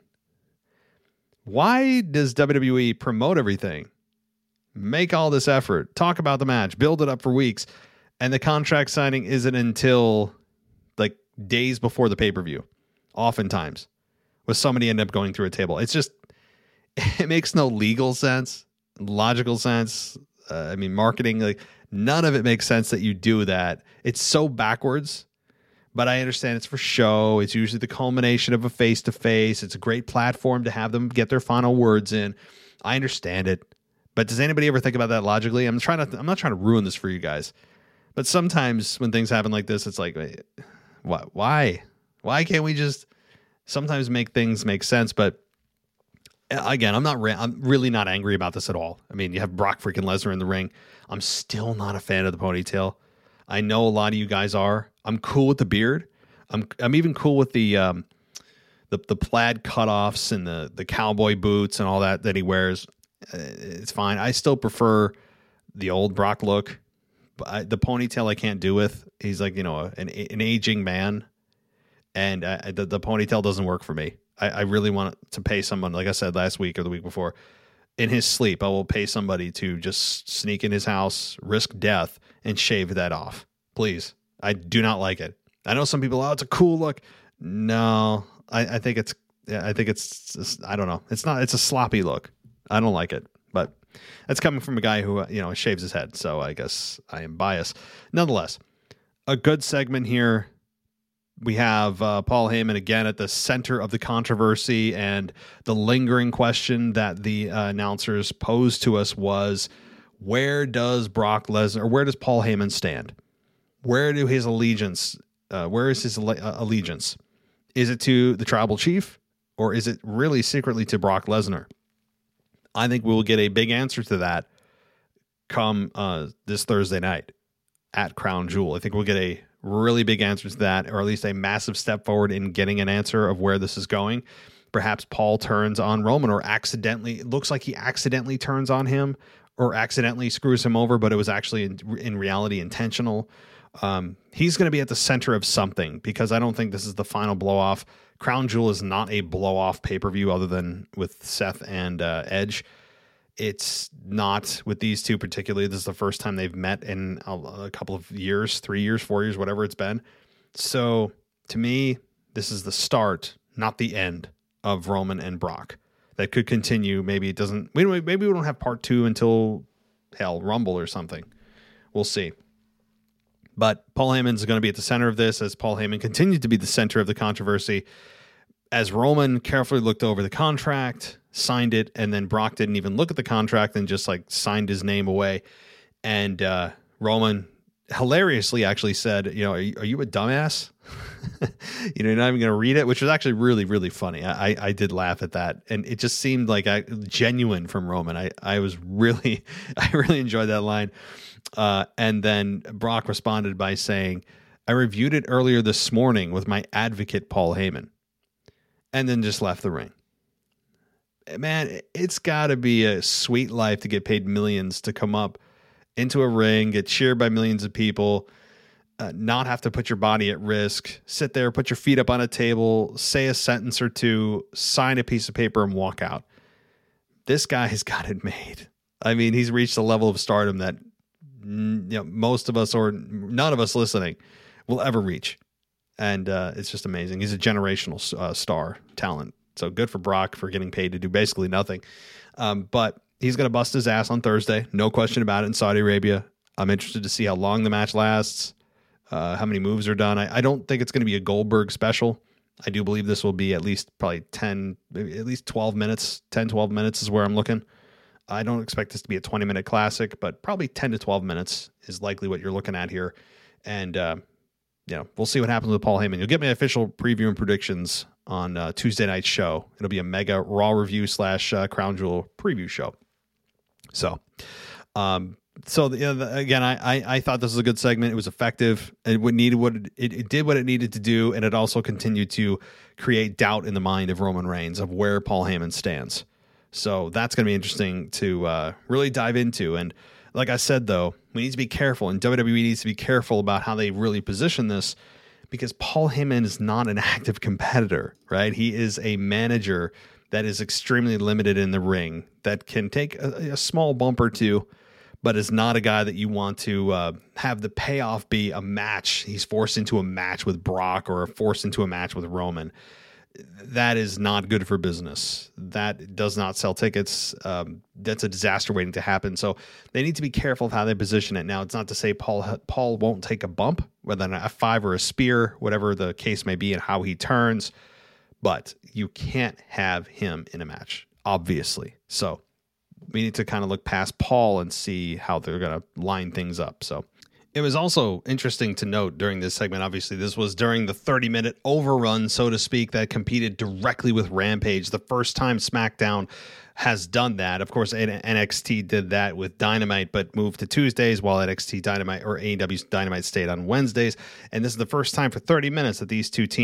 why does WWE promote everything? Make all this effort, talk about the match, build it up for weeks, and the contract signing isn't until like days before the pay-per-view, oftentimes, with somebody end up going through a table. It's just, it makes no legal sense, logical sense. Marketing, like none of it makes sense that you do that. It's so backwards, but I understand it's for show. It's usually the culmination of a face-to-face. It's a great platform to have them get their final words in. I understand it. But does anybody ever think about that logically? I'm not trying to ruin this for you guys. But sometimes when things happen like this, it's like, why? Why can't we just sometimes make things make sense? But again, I'm really not angry about this at all. I mean, you have Brock freaking Lesnar in the ring. I'm still not a fan of the ponytail. I know a lot of you guys are. I'm cool with the beard. I'm even cool with the plaid cutoffs and the cowboy boots and all that he wears. It's fine. I still prefer the old Brock look. But the ponytail I can't do with. He's like, an aging man, and the ponytail doesn't work for me. I really want to pay someone, like I said last week or the week before, in his sleep. I will pay somebody to just sneak in his house, risk death, and shave that off. Please. I do not like it. I know some people, it's a cool look. No, I think it's I don't know. It's a sloppy look. I don't like it, but that's coming from a guy who, shaves his head. So I guess I am biased. Nonetheless, a good segment here. We have Paul Heyman again at the center of the controversy, and the lingering question that the announcers posed to us was, where does Brock Lesnar, or where does Paul Heyman stand? Where is his allegiance? Is it to the tribal chief, or is it really secretly to Brock Lesnar? I think we'll get a big answer to that come this Thursday night at Crown Jewel. I think we'll get a really big answer to that, or at least a massive step forward in getting an answer of where this is going. Perhaps Paul turns on Roman, or it looks like he accidentally turns on him or accidentally screws him over, but it was actually in reality intentional. He's going to be at the center of something, because I don't think this is the final blow off. Crown Jewel is not a blow off pay-per-view other than with Seth and Edge. It's not with these two particularly. This is the first time they've met in a couple of years, 3 years, 4 years, whatever it's been. So to me, this is the start, not the end of Roman and Brock. That could continue. Maybe it doesn't. Maybe we don't have part 2 until Rumble or something. We'll see. But Paul Heyman is going to be at the center of this, as Paul Heyman continued to be the center of the controversy. as Roman carefully looked over the contract, signed it, and then Brock didn't even look at the contract and just like signed his name away. And Roman hilariously actually said, you know, are you a dumbass? You know, you're not even going to read it, which was actually really, really funny. I did laugh at that. And it just seemed like genuine from Roman. I really enjoyed that line. And then Brock responded by saying, I reviewed it earlier this morning with my advocate, Paul Heyman, and then just left the ring. Man, it's got to be a sweet life to get paid millions to come up into a ring, get cheered by millions of people, not have to put your body at risk, sit there, put your feet up on a table, say a sentence or two, sign a piece of paper, and walk out. This guy has got it made. I mean, he's reached a level of stardom that most of us or none of us listening will ever reach. And it's just amazing. He's a generational star talent. So good for Brock for getting paid to do basically nothing. But he's going to bust his ass on Thursday. No question about it in Saudi Arabia. I'm interested to see how long the match lasts, how many moves are done. I don't think it's going to be a Goldberg special. I do believe this will be at least probably 12 minutes. 10, 12 minutes is where I'm looking. I don't expect this to be a 20-minute classic, but probably 10 to 12 minutes is likely what you're looking at here. And, we'll see what happens with Paul Heyman. You'll get my official preview and predictions on Tuesday night's show. It'll be a mega Raw review / Crown Jewel preview show. So, again, I thought this was a good segment. It was effective. It did what it needed to do, and it also continued to create doubt in the mind of Roman Reigns of where Paul Heyman stands. So that's going to be interesting to really dive into. And like I said, though, we need to be careful, and WWE needs to be careful about how they really position this, because Paul Heyman is not an active competitor, right? He is a manager that is extremely limited in the ring, that can take a small bump or two, but is not a guy that you want to have the payoff be a match. He's forced into a match with Brock or forced into a match with Roman. That is not good for business. That does not sell tickets. That's a disaster waiting to happen. So they need to be careful of how they position it. Now, it's not to say Paul won't take a bump, whether an F5 or a spear, whatever the case may be, and how he turns. But you can't have him in a match, obviously. So we need to kind of look past Paul and see how they're going to line things up. So it was also interesting to note during this segment, obviously, this was during the 30-minute overrun, so to speak, that competed directly with Rampage. The first time SmackDown has done that. Of course, NXT did that with Dynamite, but moved to Tuesdays, while NXT Dynamite or AEW's Dynamite stayed on Wednesdays. And this is the first time for 30 minutes that these two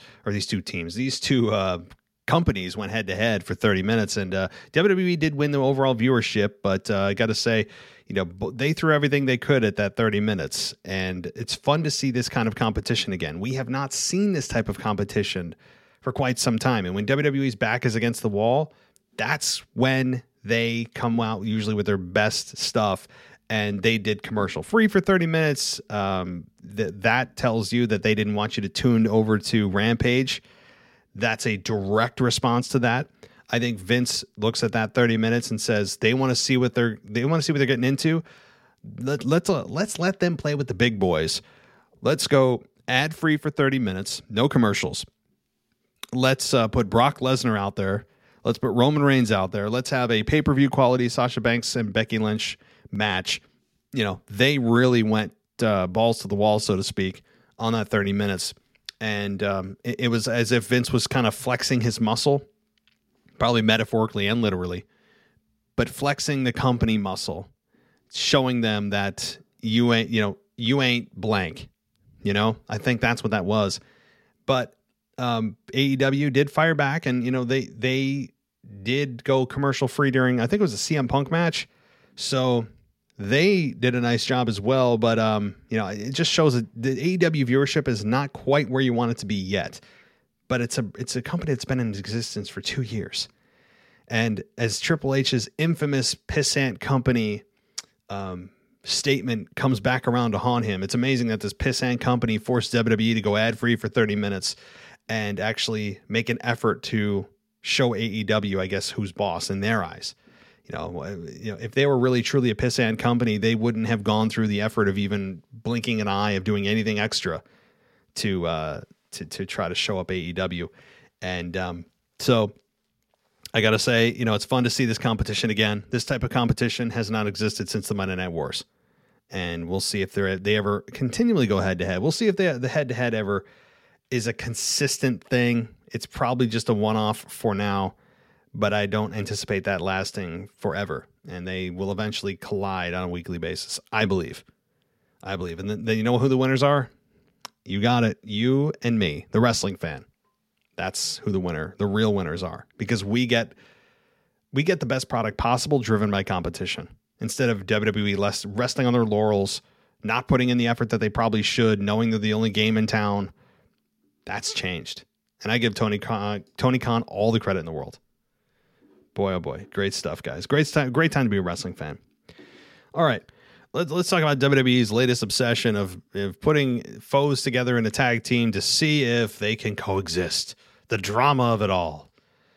companies went head-to-head for 30 minutes. And WWE did win the overall viewership, but I got to say, they threw everything they could at that 30 minutes, and it's fun to see this kind of competition again. We have not seen this type of competition for quite some time, and when WWE's back is against the wall, that's when they come out usually with their best stuff, and they did commercial free for 30 minutes. That tells you that they didn't want you to tune over to Rampage. That's a direct response to that. I think Vince looks at that 30 minutes and says they want to see what they're getting into. Let's let them play with the big boys. Let's go ad free for 30 minutes, no commercials. Let's put Brock Lesnar out there. Let's put Roman Reigns out there. Let's have a pay-per-view quality Sasha Banks and Becky Lynch match. They really went balls to the wall, so to speak, on that 30 minutes. And it was as if Vince was kind of flexing his muscle, probably metaphorically and literally, but flexing the company muscle, showing them that you ain't blank. I think that's what that was. But AEW did fire back, and they did go commercial free during, I think it was a CM Punk match. So they did a nice job as well, but it just shows that the AEW viewership is not quite where you want it to be yet. But it's a company that's been in existence for 2 years, and as Triple H's infamous pissant company statement comes back around to haunt him, it's amazing that this pissant company forced WWE to go ad free for 30 minutes and actually make an effort to show AEW, I guess, who's boss in their eyes. If they were really truly a pissant company, they wouldn't have gone through the effort of even blinking an eye, of doing anything extra to try to show up AEW. And so I got to say, it's fun to see this competition again. This type of competition has not existed since the Monday Night Wars. And we'll see if they ever continually go head-to-head. We'll see if the head-to-head ever is a consistent thing. It's probably just a one-off for now, but I don't anticipate that lasting forever. And they will eventually collide on a weekly basis, I believe. And then you know who the winners are? You got it. You and me, the wrestling fan. That's who the real winners are, because we get the best product possible driven by competition instead of WWE resting on their laurels, not putting in the effort that they probably should, knowing they're the only game in town. That's changed. And I give Tony Khan all the credit in the world. Boy, oh boy. Great stuff, guys. Great time to be a wrestling fan. All right. Let's talk about WWE's latest obsession of putting foes together in a tag team to see if they can coexist. The drama of it all.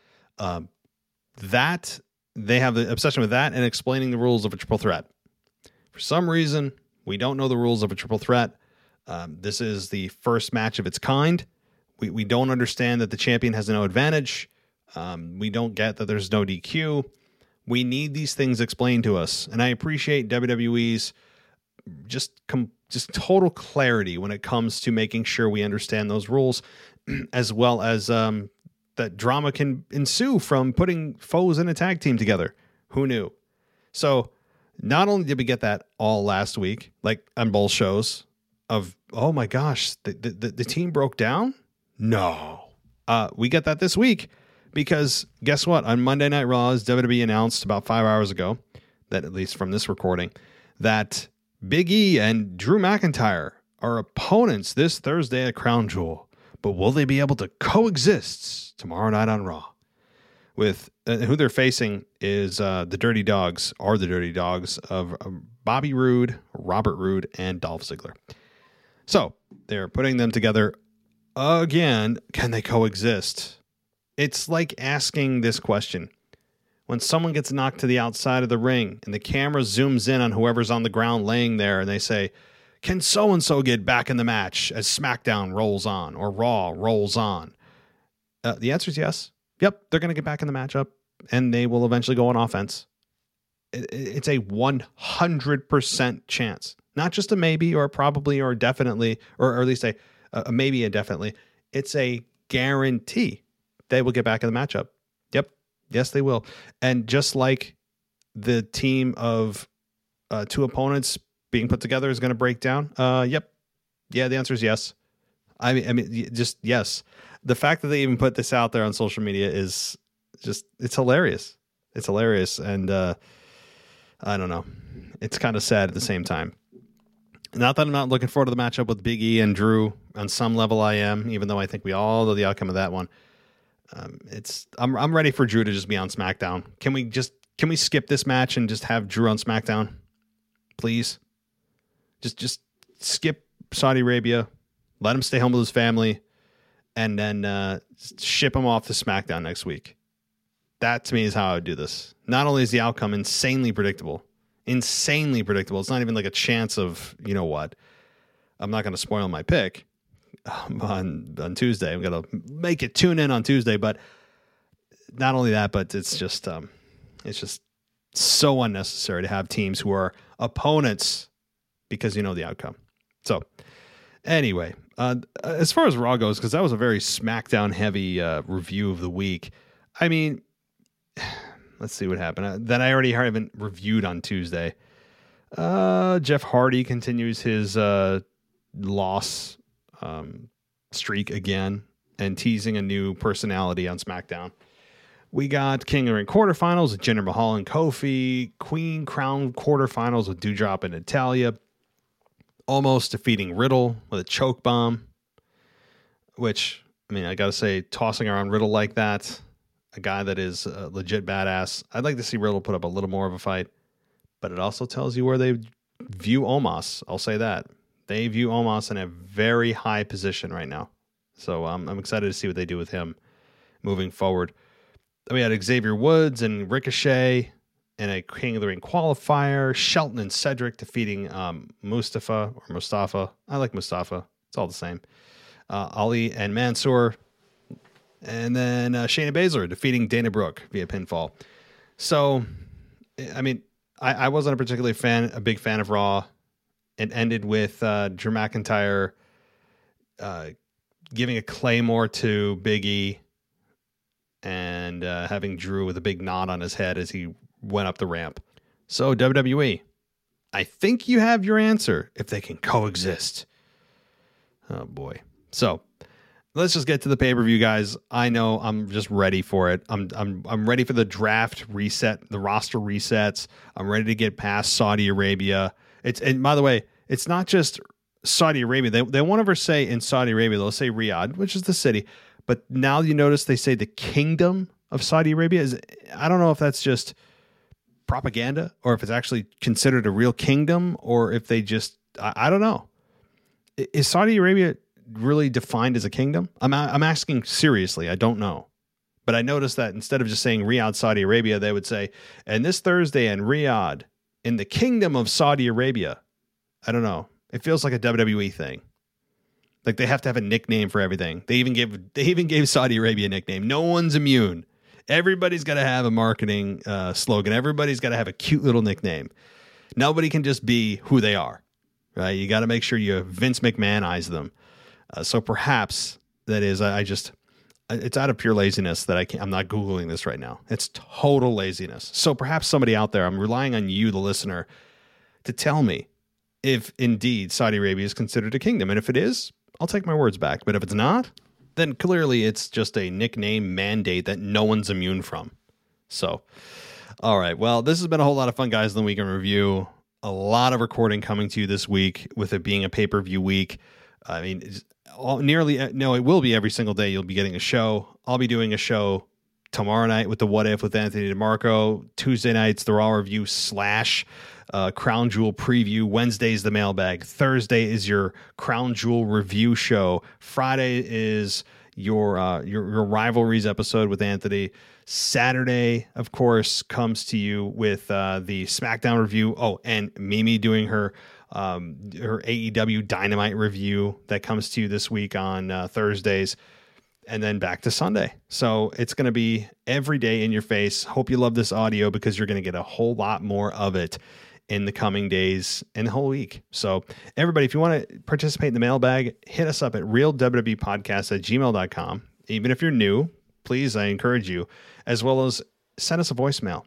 They have the obsession with that and explaining the rules of a triple threat. For some reason, we don't know the rules of a triple threat. This is the first match of its kind. We don't understand that the champion has no advantage. We don't get that there's no DQ. We need these things explained to us. And I appreciate WWE's just total clarity when it comes to making sure we understand those rules, as well as that drama can ensue from putting foes in a tag team together. Who knew? So not only did we get that all last week, like on both shows, of, oh my gosh, the team broke down? No. We get that this week because guess what? On Monday Night Raw, as WWE announced about 5 hours ago, that at least from this recording, that Big E and Drew McIntyre are opponents this Thursday at Crown Jewel. But will they be able to coexist tomorrow night on Raw? With who they're facing is the Dirty Dogs of Bobby Roode, Robert Roode, and Dolph Ziggler. So they're putting them together again. Can they coexist? It's like asking this question. When someone gets knocked to the outside of the ring and the camera zooms in on whoever's on the ground laying there and they say, can so-and-so get back in the match as SmackDown rolls on or Raw rolls on? The answer is yes. Yep, they're going to get back in the matchup, and they will eventually go on offense. It's a 100% chance. Not just a maybe or a probably or definitely, or at least a maybe and definitely. It's a guarantee they will get back in the matchup. Yep, yes, they will. And just like the team of two opponents being put together is going to break down? Yep. Yeah, the answer is yes. I mean, just yes. The fact that they even put this out there on social media is just, it's hilarious. It's hilarious. And I don't know. It's kind of sad at the same time. Not that I'm not looking forward to the matchup with Big E and Drew. On some level I am, even though I think we all know the outcome of that one. I'm ready for Drew to just be on SmackDown. Can we skip this match and just have Drew on SmackDown? Please? Just skip Saudi Arabia, let him stay home with his family, and then ship him off to SmackDown next week. That, to me, is how I would do this. Not only is the outcome insanely predictable. It's not even like a chance of, you know what, I'm not going to spoil my pick on Tuesday. I'm going to make it tune in on Tuesday, but not only that, but it's just so unnecessary to have teams who are opponents because you know the outcome. So anyway, as far as Raw goes, because that was a very SmackDown heavy review of the week. I mean, let's see what happened. That I already haven't reviewed on Tuesday. Jeff Hardy continues his loss streak again and teasing a new personality on SmackDown. We got King of the Ring quarterfinals with Jinder Mahal and Kofi. Queen Crown quarterfinals with Doudrop and Natalya. Almost defeating Riddle with a choke bomb. Which, I mean, I got to say, tossing around Riddle like that, a guy that is a legit badass. I'd like to see Riddle put up a little more of a fight. But it also tells you where they view Omos. I'll say that. They view Omos in a very high position right now. So I'm excited to see what they do with him moving forward. We had Xavier Woods and Ricochet in a King of the Ring qualifier. Shelton and Cedric defeating Mustafa. I like Mustafa. It's all the same. Ali and Mansoor. And then Shayna Baszler defeating Dana Brooke via pinfall. So, I mean, I wasn't a big fan of Raw. It ended with Drew McIntyre giving a Claymore to Big E and having Drew with a big knot on his head as he went up the ramp. So, WWE, I think you have your answer if they can coexist. Oh, boy. So, let's just get to the pay-per-view, guys. I know I'm just ready for it. I'm ready for the draft reset, the roster resets. I'm ready to get past Saudi Arabia. And by the way, it's not just Saudi Arabia. They won't ever say in Saudi Arabia, they'll say Riyadh, which is the city. But now you notice they say the Kingdom of Saudi Arabia. I don't know if that's just propaganda or if it's actually considered a real kingdom or if they just, I don't know. Is Saudi Arabia really defined as a kingdom? I'm asking seriously. I don't know. But I noticed that instead of just saying Riyadh, Saudi Arabia, they would say, and this Thursday in Riyadh, in the Kingdom of Saudi Arabia. I don't know. It feels like a WWE thing. Like they have to have a nickname for everything. They even gave Saudi Arabia a nickname. No one's immune. Everybody's got to have a marketing slogan. Everybody's got to have a cute little nickname. Nobody can just be who they are, right? You got to make sure you Vince McMahonize them. So perhaps that is, it's out of pure laziness that I'm not Googling this right now. It's total laziness. So perhaps somebody out there, I'm relying on you, the listener, to tell me if indeed Saudi Arabia is considered a kingdom. And if it is, I'll take my words back. But if it's not, then clearly it's just a nickname mandate that no one's immune from. So, all right. Well, this has been a whole lot of fun, guys, in the Weekend Review. A lot of recording coming to you this week with it being a pay-per-view week. I mean, it will be every single day you'll be getting a show. I'll be doing a show tomorrow night with the What If with Anthony DeMarco. Tuesday nights, the Raw Review / Crown Jewel preview. Wednesday's the mailbag. Thursday is your Crown Jewel review show. Friday is your rivalries episode with Anthony. Saturday, of course, comes to you with the SmackDown review. Oh, and Mimi doing her AEW Dynamite review that comes to you this week on Thursdays, and then back to Sunday. So it's going to be every day in your face. Hope you love this audio because you're going to get a whole lot more of it in the coming days and the whole week. So everybody, if you want to participate in the mailbag, hit us up at realwwepodcast@gmail.com. Even if you're new, please, I encourage you, as well as send us a voicemail,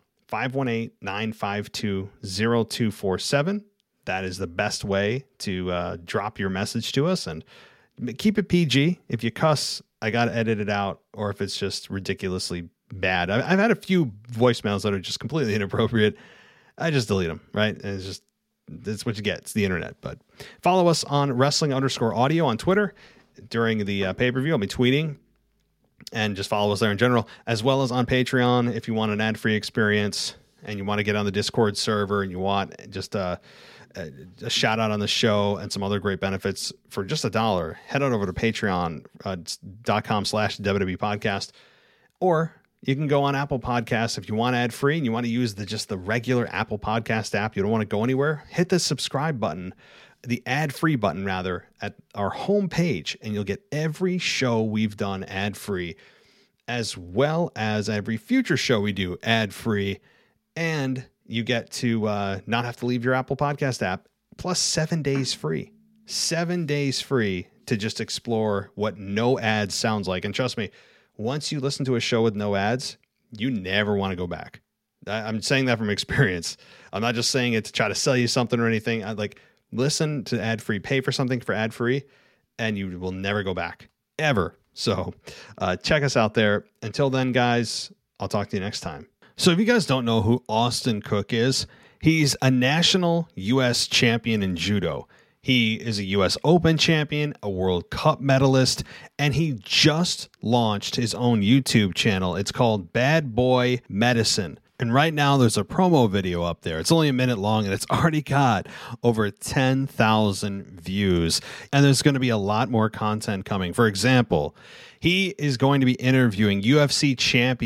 518-952-0247. That is the best way to drop your message to us, and keep it PG. If you cuss, I got to edit it out, or if it's just ridiculously bad. I've had a few voicemails that are just completely inappropriate. I just delete them, right? And it's what you get. It's the internet. But follow us on wrestling_audio on Twitter during the pay-per-view. I'll be tweeting, and just follow us there in general, as well as on Patreon if you want an ad-free experience and you want to get on the Discord server and you want just a shout out on the show and some other great benefits for just $1. Head on over to patreon.com/WWE podcast, or you can go on Apple Podcasts if you want ad free and you want to use the regular Apple Podcast app. You don't want to go anywhere. Hit the subscribe button, the ad free button rather, at our homepage, and you'll get every show we've done ad free, as well as every future show we do ad free. And you get to not have to leave your Apple Podcast app, plus 7 days free. 7 days free to just explore what no ads sounds like. And trust me, once you listen to a show with no ads, you never want to go back. I'm saying that from experience. I'm not just saying it to try to sell you something or anything. Listen to ad-free, pay for something for ad-free, and you will never go back, ever. So check us out there. Until then, guys, I'll talk to you next time. So if you guys don't know who Austin Cook is, he's a national U.S. champion in judo. He is a U.S. Open champion, a World Cup medalist, and he just launched his own YouTube channel. It's called Bad Boy Medicine. And right now there's a promo video up there. It's only a minute long and it's already got over 10,000 views. And there's going to be a lot more content coming. For example, he is going to be interviewing UFC champion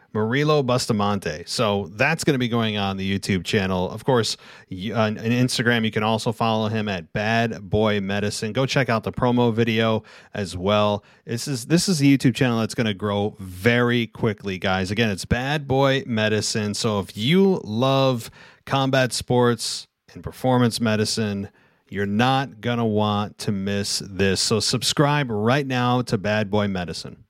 Murillo Bustamante. So that's going to be going on the YouTube channel. Of course, on Instagram, you can also follow him at Bad Boy Medicine. Go check out the promo video as well. This is a YouTube channel that's going to grow very quickly, guys. Again, it's Bad Boy Medicine. So if you love combat sports and performance medicine, you're not going to want to miss this. So subscribe right now to Bad Boy Medicine.